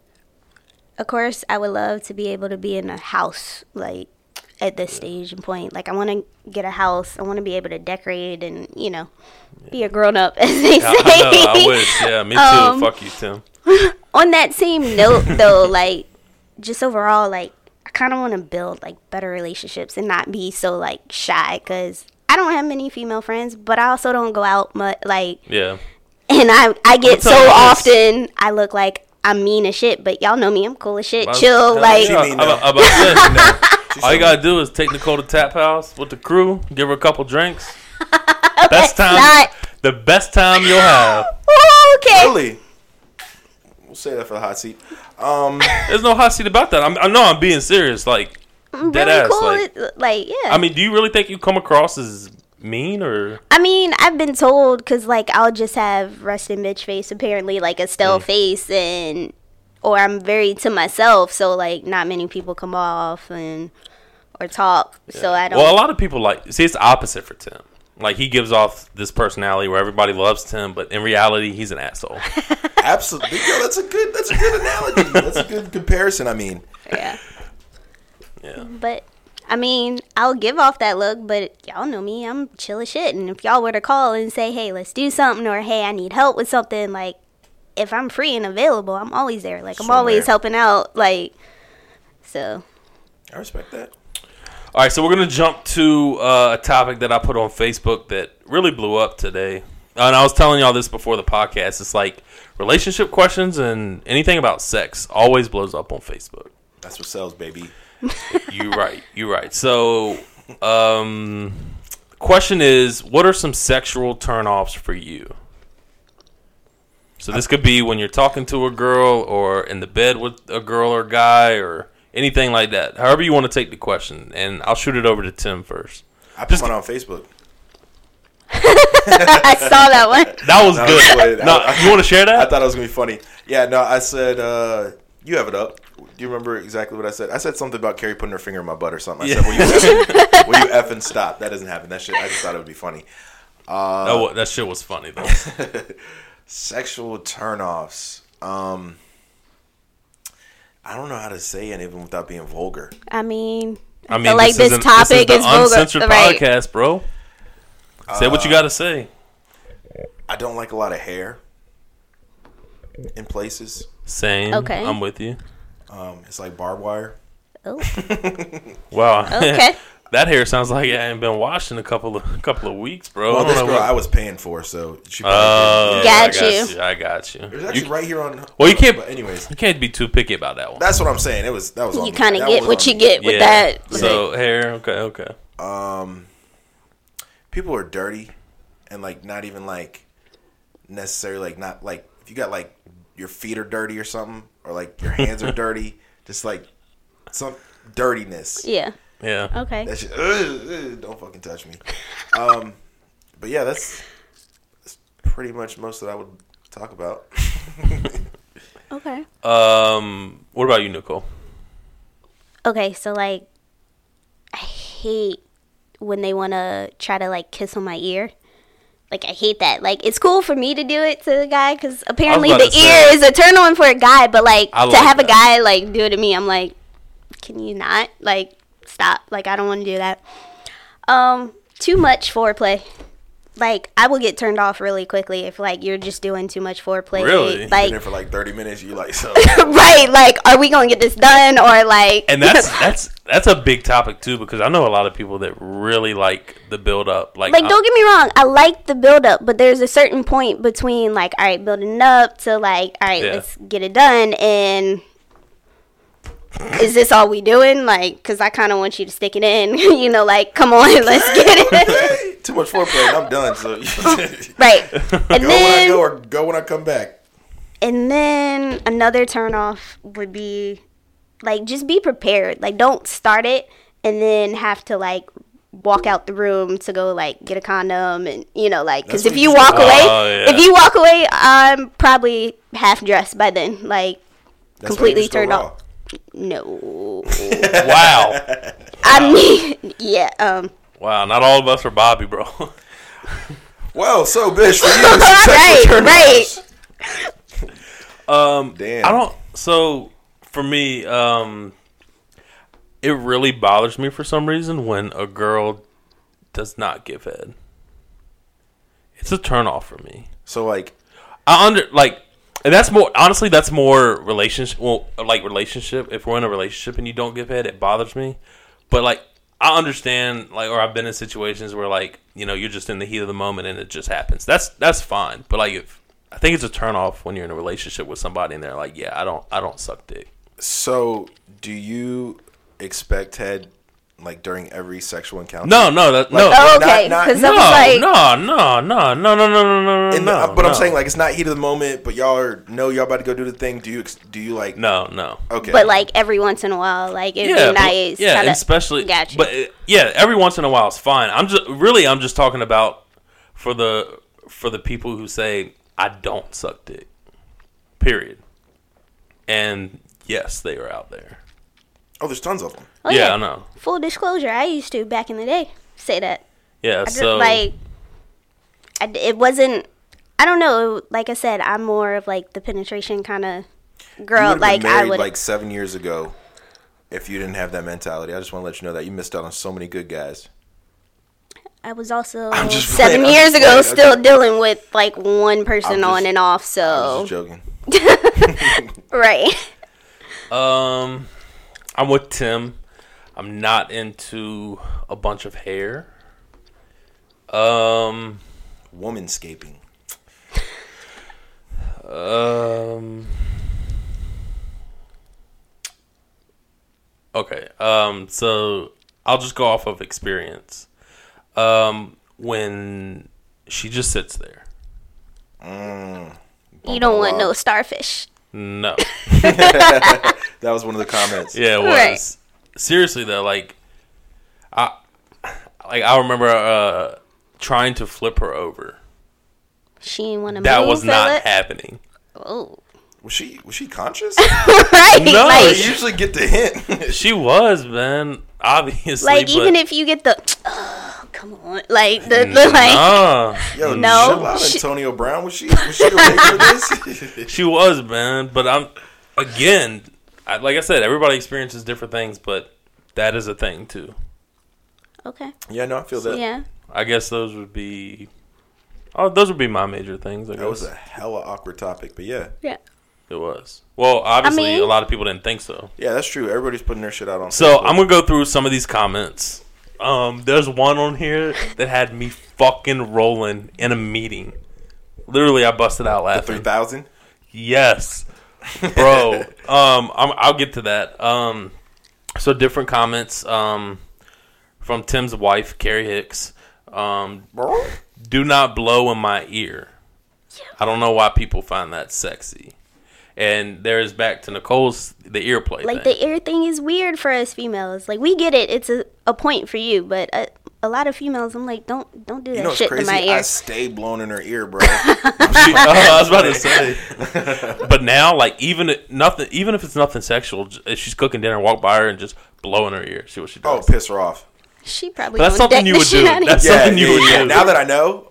of course, I would love to be able to be in a house, like, at this stage and point. Like, I want to get a house. I want to be able to decorate and, you know, be a grown up, as they say. I, I know, I wish. Yeah, me too. Um, Fuck you, Tim. On that same note, though, like, just overall, like, I kind of want to build, like, better relationships and not be so, like, shy, because I don't have many female friends, but I also don't go out much, like, Yeah. and I, I get I'll so tell you this. often, I look like I'm mean as shit, but y'all know me, I'm cool as shit, Well, chill, hell like, yeah. mean, I'm though? about- I'm about to say, She's all you so- gotta do is take Nicole to Tap House with the crew, give her a couple drinks. Best That's time, not- the best time you'll have. okay. Really? We'll say that for the hot seat. Um, There's no hot seat about that. I'm, I know I'm being serious. Like, I'm dead really ass. cool, Like, it- like, yeah. I mean, do you really think you come across as mean or? I mean, I've been told, because, like, I'll just have resting bitch face, apparently, like, a still Mm. face, and, or I'm very to myself, so, like, not many people come off and, or talk, so I don't. Well, a lot of people like. See, it's the opposite for Tim. Like, he gives off this personality where everybody loves Tim, but in reality, he's an asshole. absolutely. Yo, that's a good. That's a good analogy. That's a good comparison. I mean, Yeah. Yeah. But, I mean, I'll give off that look, but y'all know me, I'm chill as shit. And if y'all were to call and say, hey, let's do something, or hey, I need help with something, like, if I'm free and available, I'm always there. Like, I'm Somewhere. always helping out. Like, so. I respect that. All right, so we're going to jump to uh, a topic that I put on Facebook that really blew up today. Uh, and I was telling y'all this before the podcast. It's like relationship questions and anything about sex always blows up on Facebook. That's what sells, baby. You're right. You're right. So, um, question is, what are some sexual turnoffs for you? So this could be when you're talking to a girl or in the bed with a girl or guy or anything like that. However you want to take the question. And I'll shoot it over to Tim first. I put one on Facebook. I saw that one. That was No, good. wait, No, I- you want to share I that? thought it was gonna be funny. Yeah, no, I said uh, you have it up. Do you remember exactly what I said? I said something about Carrie putting her finger in my butt or something. I Yeah. said, "Will you, effing, will you effing stop?" That doesn't happen. That shit. I just thought it would be funny. Uh, that, wa- that shit was funny, though. Sexual turnoffs. Um, I don't know how to say it even without being vulgar. I mean, I I mean, feel like this, isn't- topic this is is the vulgar. uncensored Right. podcast, bro. Say what you got to say. I don't like a lot of hair in places. Same. Okay. I'm with you. Um, it's like barbed wire. Oh, Wow. okay. That hair sounds like it ain't been washed in a couple of couple of weeks, bro. Well, I this don't know girl what- I was paying for, so she Oh, probably Got I got you. you. I got you. It was actually You- right here on. Well, you can't. But anyways, You can't be too picky about that one. that's what I'm saying. It was that was. on You me. kind of That get was what on you me. get with Yeah. that. So hair, okay, okay. Um, people are dirty, and like not even like necessarily like not like if you got like your feet are dirty or something, or like your hands are dirty, just like some dirtiness. Yeah. Yeah. Okay. That shit, ugh, ugh, don't fucking touch me. Um, but yeah, that's, that's pretty much most that I would talk about. Okay. Um, what about you, Nicole? Okay, so like, I hate when they want to try to like kiss on my ear. Like, I hate that. Like, it's cool for me to do it to the guy because apparently about the to ear say- is a turn on for a guy. But like, I to like have that. a guy like do it to me, I'm like, can you not? Like, stop. Like, I don't want to do that. Um, too much foreplay. like I will get turned off really quickly if like you're just doing too much foreplay. Really? Like Been there for like thirty minutes. You like so. right? Like, are we gonna get this done or like? And that's that's that's a big topic too, because I know a lot of people that really like the build up. Like, like I'm, don't get me wrong, I like the build up, but there's a certain point between like, all right, building up to like, all right, Yeah. let's get it done, and is this all we doing? Like, because I kind of want you to stick it in, you know, like, come on, let's get it. Too much foreplay and I'm done. So Right. And go when I then, go or go when I come back. and then another turn off would be like, just be prepared. Like, don't start it and then have to like walk out the room to go like get a condom, and you know, like, because That's if what you you walk should- away, Oh, yeah. if you walk away, I'm probably half dressed by then, like That's why you completely just go turned raw. off. No, wow, I mean, yeah, um, wow. Not all of us are Bobby, bro. Well, so bitch for you. Right, Turn right. Um, Damn. I don't. So for me, um, it really bothers me for some reason when a girl does not give head. It's a turn off for me. So like, I under like, and that's more honestly. That's more relationship. Well, like relationship. If we're in a relationship and you don't give head, it bothers me. But like, I understand. Like, or I've been in situations where like, you know, you're just in the heat of the moment and it just happens. That's that's fine. But like, if I think it's a turn off when you're in a relationship with somebody and they're like, yeah, I don't, I don't suck dick. so do you expect head like during every sexual encounter? No, no, that, Like, no. Oh, not- okay, not- because No, I was like, no, no, no, no, no, no, no, no, In the- no. but I'm no. saying like it's not heat of the moment, but y'all are know y'all about to go do the thing. Do you ex- do you like no, no. okay? but like every once in a while, like it'd Yeah, be but- nice. yeah, kinda- and especially, Gotcha. but uh, yeah, every once in a while is fine. I'm just really, I'm just talking about for the for the people who say I don't suck dick. Period. And yes, they are out there. oh, there's tons of them. Oh, yeah, I know. Full disclosure, I used to back in the day say that. Yeah, I just, so like, I d it wasn't. I don't know. Like I said, I'm more of like the penetration kind of You girl. would've Like been I married would. like seven years ago if you didn't have that mentality. I just want to let you know that you missed out on so many good guys. I was also I'm just seven playing, I'm years just ago playing, still okay. dealing with like one person I'm on just- and off. I was So just joking. right. um, I'm with Tim. I'm not into a bunch of hair. Um, Womanscaping. um. Okay. Um. So I'll just go off of experience. Um. When she just sits there. Mm. You don't want Wow. no starfish. No. That was one of the comments. Yeah, it was. Right. Seriously though, like I like I remember uh trying to flip her over. She didn't want to move. That was or not what? happening. Oh, Was she was she conscious? right. No, I like, usually get the hint. She was, man. Obviously, like but even if you get the, oh, come on, like the, the like. nah, Yo, No. chill out, She- Antonio Brown. Was she was she awake for this? she was, man. But I'm again, I, like I said, everybody experiences different things, but that is a thing too. Okay. Yeah, no, I feel that. Yeah. I guess those would be. Oh, those would be my major things. I That was guess a hella awkward topic, but yeah, Yeah. it was. Well, obviously, mean- a lot of people didn't think so. yeah, that's true. Everybody's putting their shit out on. So Facebook. I'm gonna go through some of these comments. Um, there's one on here that had me fucking rolling in a meeting. Literally, I busted out the three laughing. thousand. Yes, bro. um, I'm, I'll get to that. Um, so different comments. Um, from Tim's wife, Carrie Hicks. Um, do not blow in my ear. I don't know why people find that sexy. And there's back to Nicole's the earplay Like thing. the ear thing is weird for us females. Like we get it. It's a, a point for you, but a, a lot of females, I'm like, don't don't do that You know what's shit crazy? to my ear. I stay blown in her ear, bro. She- oh, I was about to say. But now, like, even if nothing, even if it's nothing sexual, j- if she's cooking dinner, walk by her and just blow in her ear, see what she Oh, does. piss her off. She probably. But that's gonna something deck you the would shit do. out of That's you. Yeah, something you yeah, would yeah. do. Now that I know,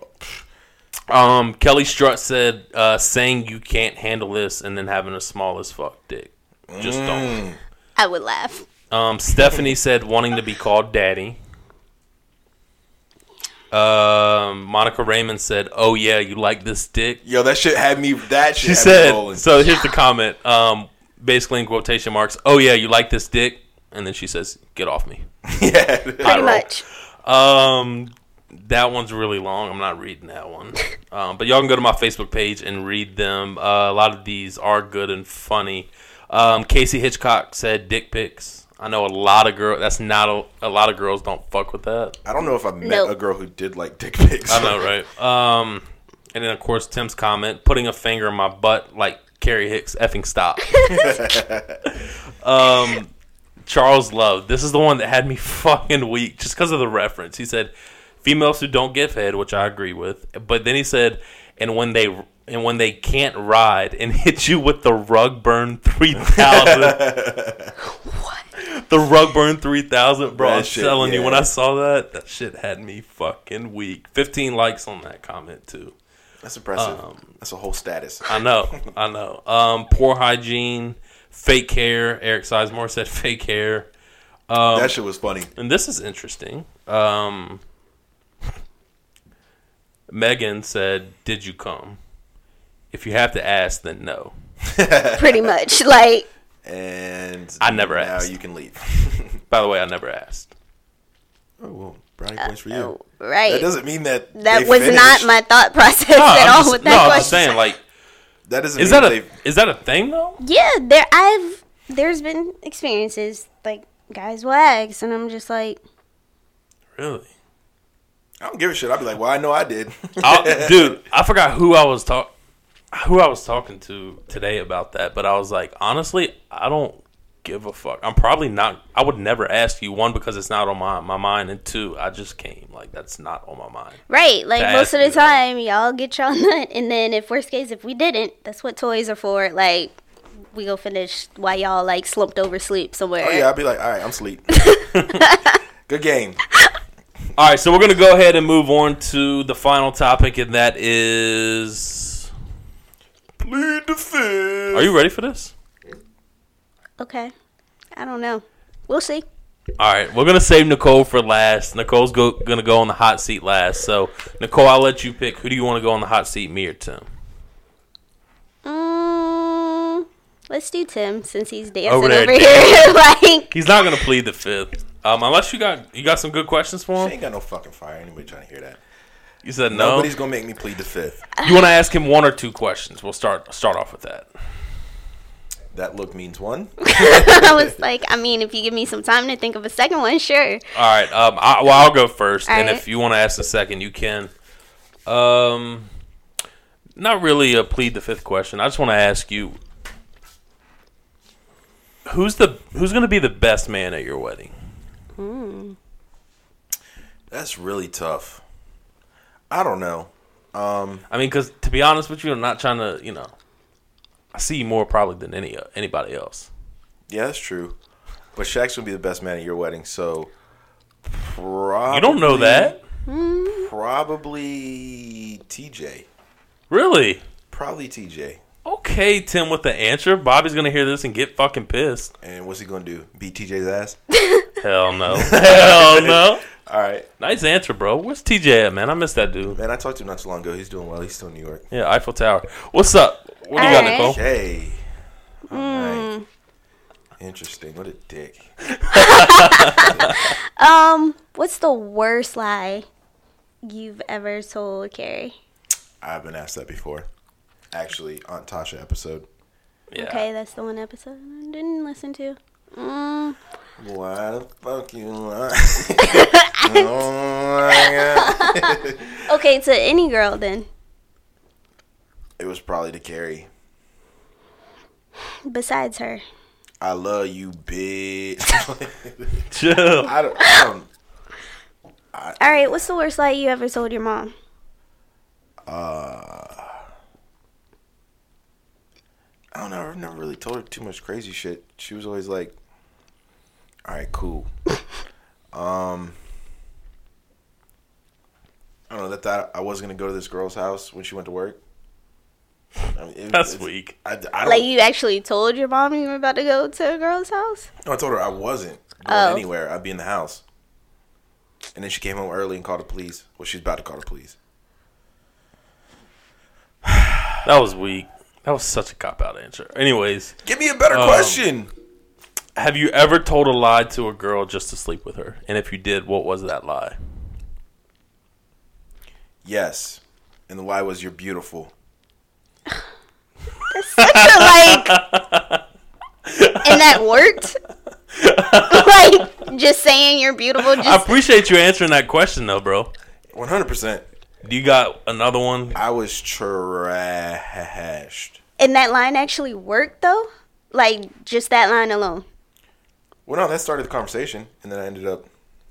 Um, Kelly Strutt said, uh, saying you can't handle this and then having a small as fuck dick. Just Mm. don't. I would laugh. Um, Stephanie said wanting to be called daddy. Um, Monica Raymond said, "Oh yeah, you like this dick?" Yo, that shit had me. That shit She had said. me rolling. So here's the comment. Um, basically in quotation marks. "Oh yeah, you like this dick?" And then she says, "Get off me." Yeah, Pretty much. Um, that one's really long. I'm not reading that one. Um, but y'all can go to my Facebook page and read them. Uh, a lot of these are good and funny. Um, Casey Hitchcock said dick pics. I know a lot of girls. That's not a, a lot of girls don't fuck with that. I don't know if I've met Nope. a girl who did like dick pics. I know, right? Um, and then of course Tim's comment: putting a finger in my butt like Carrie Hicks. Effing stop. um, Charles Love. This is the one that had me fucking weak just because of the reference. He said, "Females who don't get fed," which I agree with. But then he said, "And when they and when they can't ride and hit you with the rug burn three thousand." What? The rug burn three thousand, bro. That I'm shit, telling you, yeah. when I saw that, that shit had me fucking weak. fifteen likes on that comment too. That's impressive. Um, That's a whole status. I know, I know. Um, poor hygiene, fake hair. Eric Sizemore said fake hair. Um, that shit was funny. and this is interesting. Um, Megan said, "Did you come? If you have to ask, then no." Pretty much. Like, And I never now asked. you can leave. By the way, I never asked. Oh, well, brownie points for you. oh, right. That doesn't mean that That they was finished. not my thought process No, at I'm all just, with no, that I'm question. just saying, like, That doesn't is mean that that a they. is that a thing though? Yeah, there I've there's been experiences like guys will ask, and I'm just like, Really? I don't give a shit. I'll be like, well, I know I did. I, dude, I forgot who I was talk, who I was talking to today about that, but I was like, honestly, I don't give a fuck. I'm probably not. I would never ask you, one, because it's not on my my mind, and two, I just came. Like, that's not on my mind. right, like To most ask of the you that. time, y'all get y'all nut, and then if worst case, if we didn't, that's what toys are for. Like, we go finish while y'all like slumped over sleep somewhere. Oh yeah, I'll be like, all right, I'm asleep. Good game. All right, so we're gonna go ahead and move on to the final topic, and that is. Plead the fifth. Are you ready for this? Okay, I don't know. We'll see. All right, we're gonna save Nicole for last. Nicole's go, gonna go on the hot seat last. So, Nicole, I'll let you pick. Who do you want to go on the hot seat, me or Tim? Mm, let's do Tim since he's dancing Over over, there here. Like, He's not gonna plead the fifth, um, unless you got you got some good questions for She him. ain't got no fucking fire. Anybody trying to hear that? You said no. Nobody's gonna make me plead the fifth. You want to ask him one or two questions? We'll start start off with that. That look means one. I was like, I mean, if you give me some time to think of a second one, sure. All right. Um. I, well, I'll go first, All and right. if you want to ask the second, you can. Um. Not really a plead the fifth question. I just want to ask you, who's the who's gonna be the best man at your wedding? That's really tough. I don't know. Um, I mean, because to be honest with you, I'm not trying to, you know, I see you more probably than any anybody else. yeah, that's true. But Shaq's gonna be the best man at your wedding, so probably You don't know that, Probably T J. really? Probably T J. Okay, Tim, with the answer. Bobby's gonna hear this and get fucking pissed. And what's he gonna do? Beat T J's ass? Hell no. Hell no. All right, Nice answer, bro. Where's T J at, man? I miss that dude. man. I talked to him not too long ago. He's doing well. He's still in New York. Yeah, Eiffel Tower. What's up? What do you got, Alright. Nicole? Okay. All Mm. right. Interesting. What a dick. Um, what's the worst lie you've ever told Carrie? I've been asked that before. Actually, Aunt Tasha episode. Yeah. Okay, that's the one episode I didn't listen to. Mm, Why the fuck you lie? Oh my God. okay, to any girl then. It was probably to Carrie. Besides her. I love you, bitch. Chill. I don't. I don't All right, what's the worst lie you ever told your mom? uh, I don't know. I've never really told her too much crazy shit. She was always like, "All right, cool." um, I don't know. That thought I was gonna go to this girl's house when she went to work. I mean, it, That's it's- weak. I, I don't. Like, you actually told your mom you were about to go to a girl's house? no, I told her I wasn't going Oh. anywhere. I'd be in the house. And then she came home early and called the police. Well, she's about to call the police. That was weak. That was such a cop-out answer. Anyways. Give me a better um, question. Have you ever told a lie to a girl just to sleep with her? And if you did, what was that lie? Yes. And the lie was, you're beautiful. That's such a, like... And that worked? Like, just saying you're beautiful? Just... I appreciate you answering that question, though, bro. one hundred percent. Do you got another one? I was trashed. And that line actually worked, though? Like, just that line alone? Well, no, that started the conversation, and then I ended up...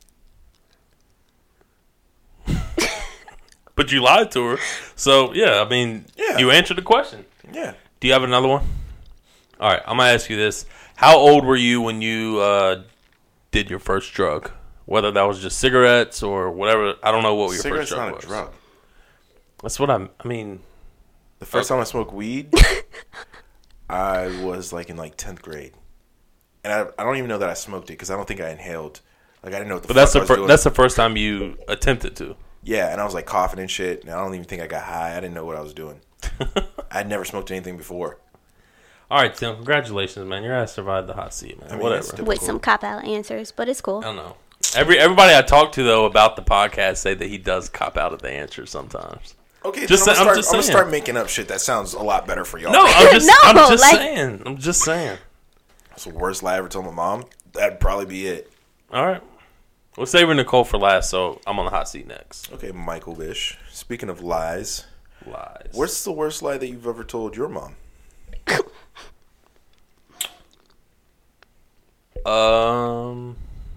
But you lied to her. So, yeah, I mean, Yeah. you answered the question. Yeah. Do you have another one? All right, I'm going to ask you this. How old were you when you uh, did your first drug? Whether that was just cigarettes or whatever. I don't know what your Cigarette's first drug not was. a drug. That's what I'm, I mean. The first time I smoked weed, I was like in like tenth grade. And I, I don't even know that I smoked it because I don't think I inhaled. Like I didn't know what the But fuck that's I the was fir- doing. that's the first time you attempted to. Yeah, and I was like coughing and shit, and I don't even think I got high. I didn't know what I was doing. I'd never smoked anything before. All right, Tim. Congratulations, man. Your ass survived the hot seat, man. I mean, Whatever. that's typical. With some cop-out answers, but it's cool. I don't know. Every everybody I talk to though about the podcast say that he does cop out of the answer sometimes. Okay, Just then say- I'm, I'm gonna just start, I'm gonna saying. start making up shit that sounds a lot better for y'all. No, I'm just No, I'm just like- saying. I'm just saying. That's the worst lie I ever told my mom. That'd probably be it. All right. We're saving Nicole for last, so I'm on the hot seat next. Okay, Michael Bish. Speaking of lies, Lies. what's the worst lie that you've ever told your mom? Um.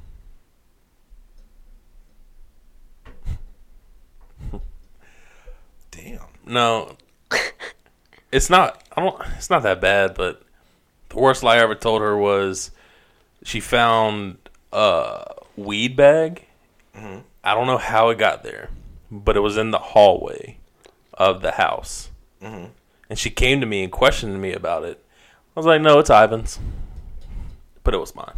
Damn. No. It's not. I don't. It's not that bad, but the worst lie I ever told her was she found a weed bag. Mm-hmm. I don't know how it got there, but it was in the hallway of the house. Mm-hmm. And she came to me and questioned me about it. I was like, "No, it's Ivan's," but it was mine.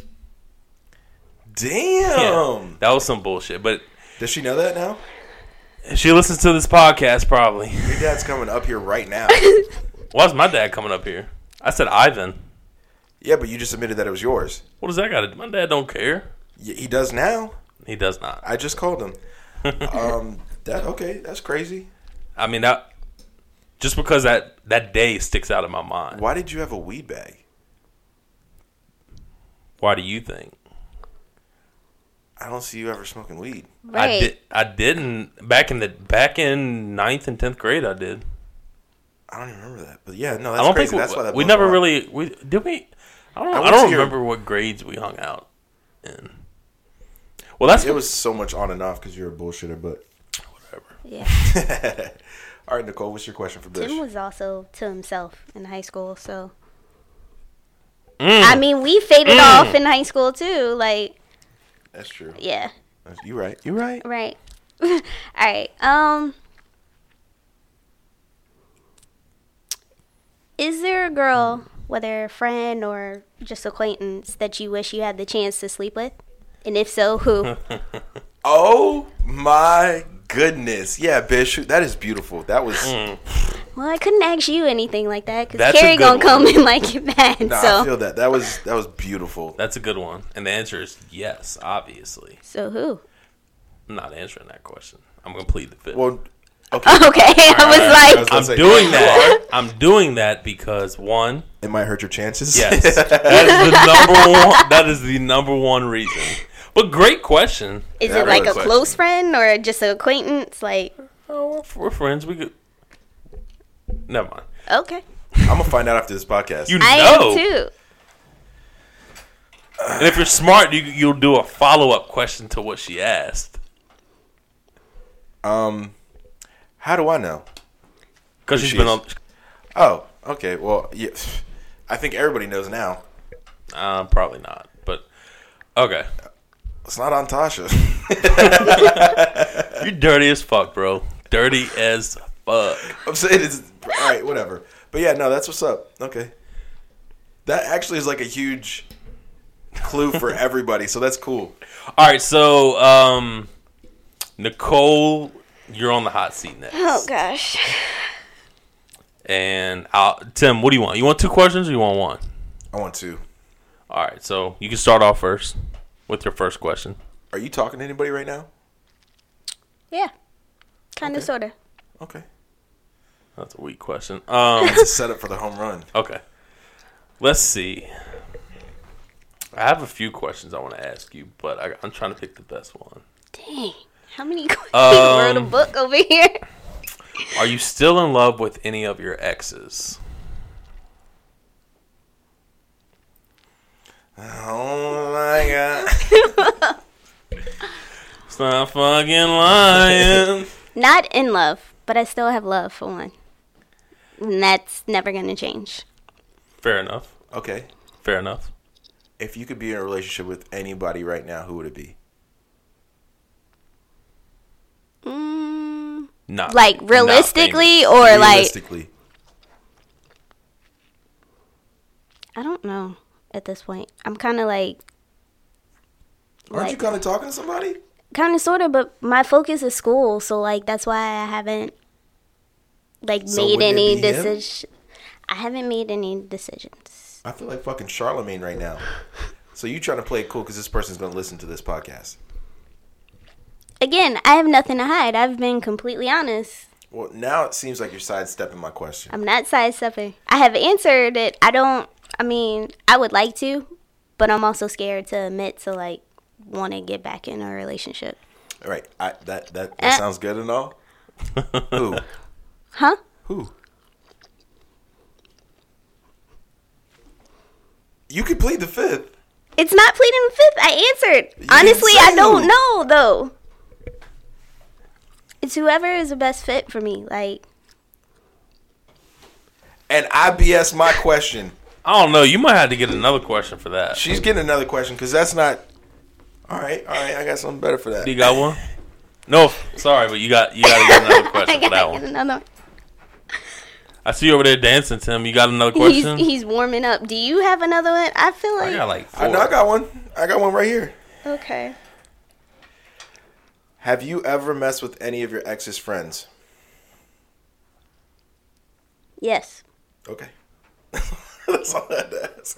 Damn. Yeah, that was some bullshit. But Does she know that now? she listens to this podcast probably. Your dad's coming up here right now. Why's my dad coming up here? I said Ivan. Yeah, but you just admitted that it was yours. What does that got to do? My dad don't care. Y- he does now. He does not. I just called him. um, that okay? That's crazy. I mean, that just because that, that day sticks out in my mind. Why did you have a weed bag? Why do you think? I don't see you ever smoking weed. Right. I did. I didn't back in the back in ninth and tenth grade. I did. I don't even remember that. But yeah, no, I that's don't crazy. think we, that's why that we blows never my mind. really we did we. I don't. I I, went don't to your- remember what grades we hung out in. Well, that's It was so much on and off because you're a bullshitter. But whatever. Yeah. all right, Nicole, what's your question for Bish? Tim was also to himself in high school, so. Mm. I mean, we faded Mm. off in high school, too. Like, That's true. yeah. You right. You right. Right. All right. Um. Is there a girl, whether a friend or just acquaintance, that you wish you had the chance to sleep with? And if so, who? Oh my goodness. Yeah, Bish, that is beautiful. That was. Mm. Well, I couldn't ask you anything like that because That's a Carrie good gonna come one. and like it bad. No, so, I feel that. That was that was beautiful. That's a good one, and the answer is yes. Obviously, so who? I'm not answering that question. I'm gonna plead the fifth. Well, okay. Okay, I was I like, was I'm say, doing you that. I'm doing that because one, It might hurt your chances. yes, that is the number one. That is the number one reason. But great question. is Yeah, it like really a question. close friend or just an acquaintance? Like, Oh, we're, we're friends. We could. Never mind. okay, I'm gonna find out after this podcast. You I know, am too. and if you're smart, you, you'll do a follow up question to what she asked. Um, how do I know? Because Who she's she been is? on. Oh, okay. Well, yeah, I think everybody knows now. Uh, probably not, but okay. It's not on Tasha. You're dirty as fuck, bro. Dirty as fuck. I'm saying it's all right. Whatever. But yeah, no, that's what's up. Okay. That actually is like a huge clue for everybody, so that's cool. All right, so um, Nicole, you're on the hot seat next. Oh gosh. And I'll, Tim, what do you want? You want two questions or you want one? I want two. All right, so you can start off first with your first question. Are you talking to anybody right now? Yeah. Kind of, Okay. sort of. Okay. That's a weak question. Um, It's a setup for the home run. okay. Let's see. I have a few questions I want to ask you, but I, I'm trying to pick the best one. Dang. How many questions? Um, wrote a book over here. Are you still in love with any of your exes? Oh my god. Stop fucking lying. Not in love, but I still have love for one. And that's never going to change. Fair enough. Okay. Fair enough. If you could be in a relationship with anybody right now, who would it be? Mm, Not like not realistically famous. or like... Realistically. I don't know at this point. I'm kind of like... Aren't you like, kind of talking to somebody? kind of sort of, but my focus is school, so like that's why I haven't like So made wouldn't it any be him? decision. I haven't made any decisions. I feel like fucking Charlemagne right now. So you trying to play it cool because this person's going to listen to this podcast. Again, I have nothing to hide. I've been completely honest. Well, now it seems like you're sidestepping my question. I'm not sidestepping. I have answered it. I don't. I mean, I would like to, but I'm also scared to admit to like want to get back in a relationship. All right. I, that that, that Uh. sounds good and all. Who? Huh? Who? You could plead the fifth. It's not pleading the fifth. I answered. didn't Honestly, say I don't who. know though. It's whoever is the best fit for me. Like, And I B S my question. I don't know. You might have to get another question for that. She's getting another question because that's not. All right, all right. I got something better for that. You got one? No, sorry, but you got you got to get another I question for that gotta one. get another. I see you over there dancing, Tim. You got another He's question? he's warming up. Do you have another one? I feel I like got like four. I know I got one. I got one right here. okay. Have you ever messed with any of your ex's friends? Yes. Okay. That's all I had to ask.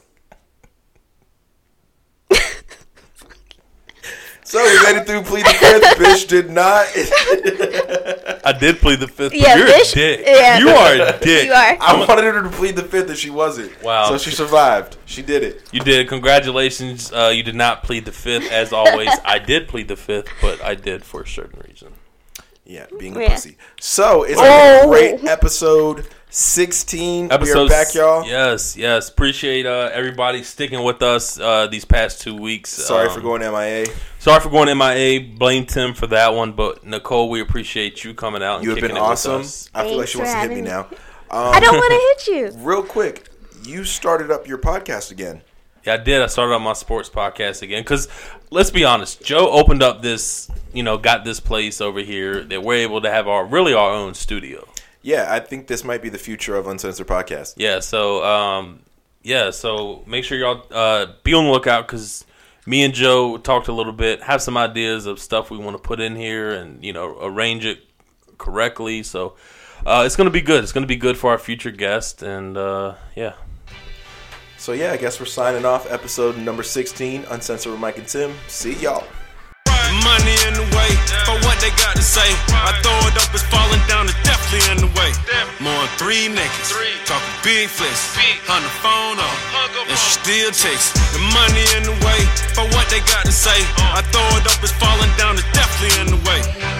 So we made it through plead the fifth. Bish did not. I did plead the fifth. But Yeah, you're Bish- a dick. yeah. You are a dick. You are. I wanted her to plead the fifth and she wasn't. Wow. So she survived. She did it. You did. Congratulations. Uh, you did not plead the fifth, as always. I did plead the fifth, but I did for a certain reason. Yeah, being a Yeah. pussy. So it's Oh. a great episode sixteen. Episode we are back, y'all. Yes, yes. Appreciate uh, everybody sticking with us uh, these past two weeks. Sorry Um, for going M I A. Sorry for going M I A. Blame Tim for that one, but Nicole, we appreciate you coming out and You have kicking been it awesome. with us. I feel like Thanks she wants for to hit me having me. now. Um, I don't want to hit you. Real quick, you started up your podcast again. Yeah, I did. I started up my sports podcast again because, let's be honest, Joe opened up this, you know, got this place over here that we're able to have our really our own studio. Yeah, I think this might be the future of Uncensored Podcast. Yeah, so um, yeah, so make sure y'all uh, be on the lookout because me and Joe talked a little bit, have some ideas of stuff we want to put in here, and you know, arrange it correctly. So uh, it's gonna be good. It's gonna be good for our future guest, and uh, yeah. So yeah, I guess we're signing off. Episode number sixteen, Uncensored with Mike and Tim. See y'all. Money in the way for what they got to say. I throw it up, it's falling down, it's definitely in the way. More than three niggas talking big flips on the phone up, and she still takes the money in the way for what they got to say. I throw it up, it's falling down, it's definitely in the way.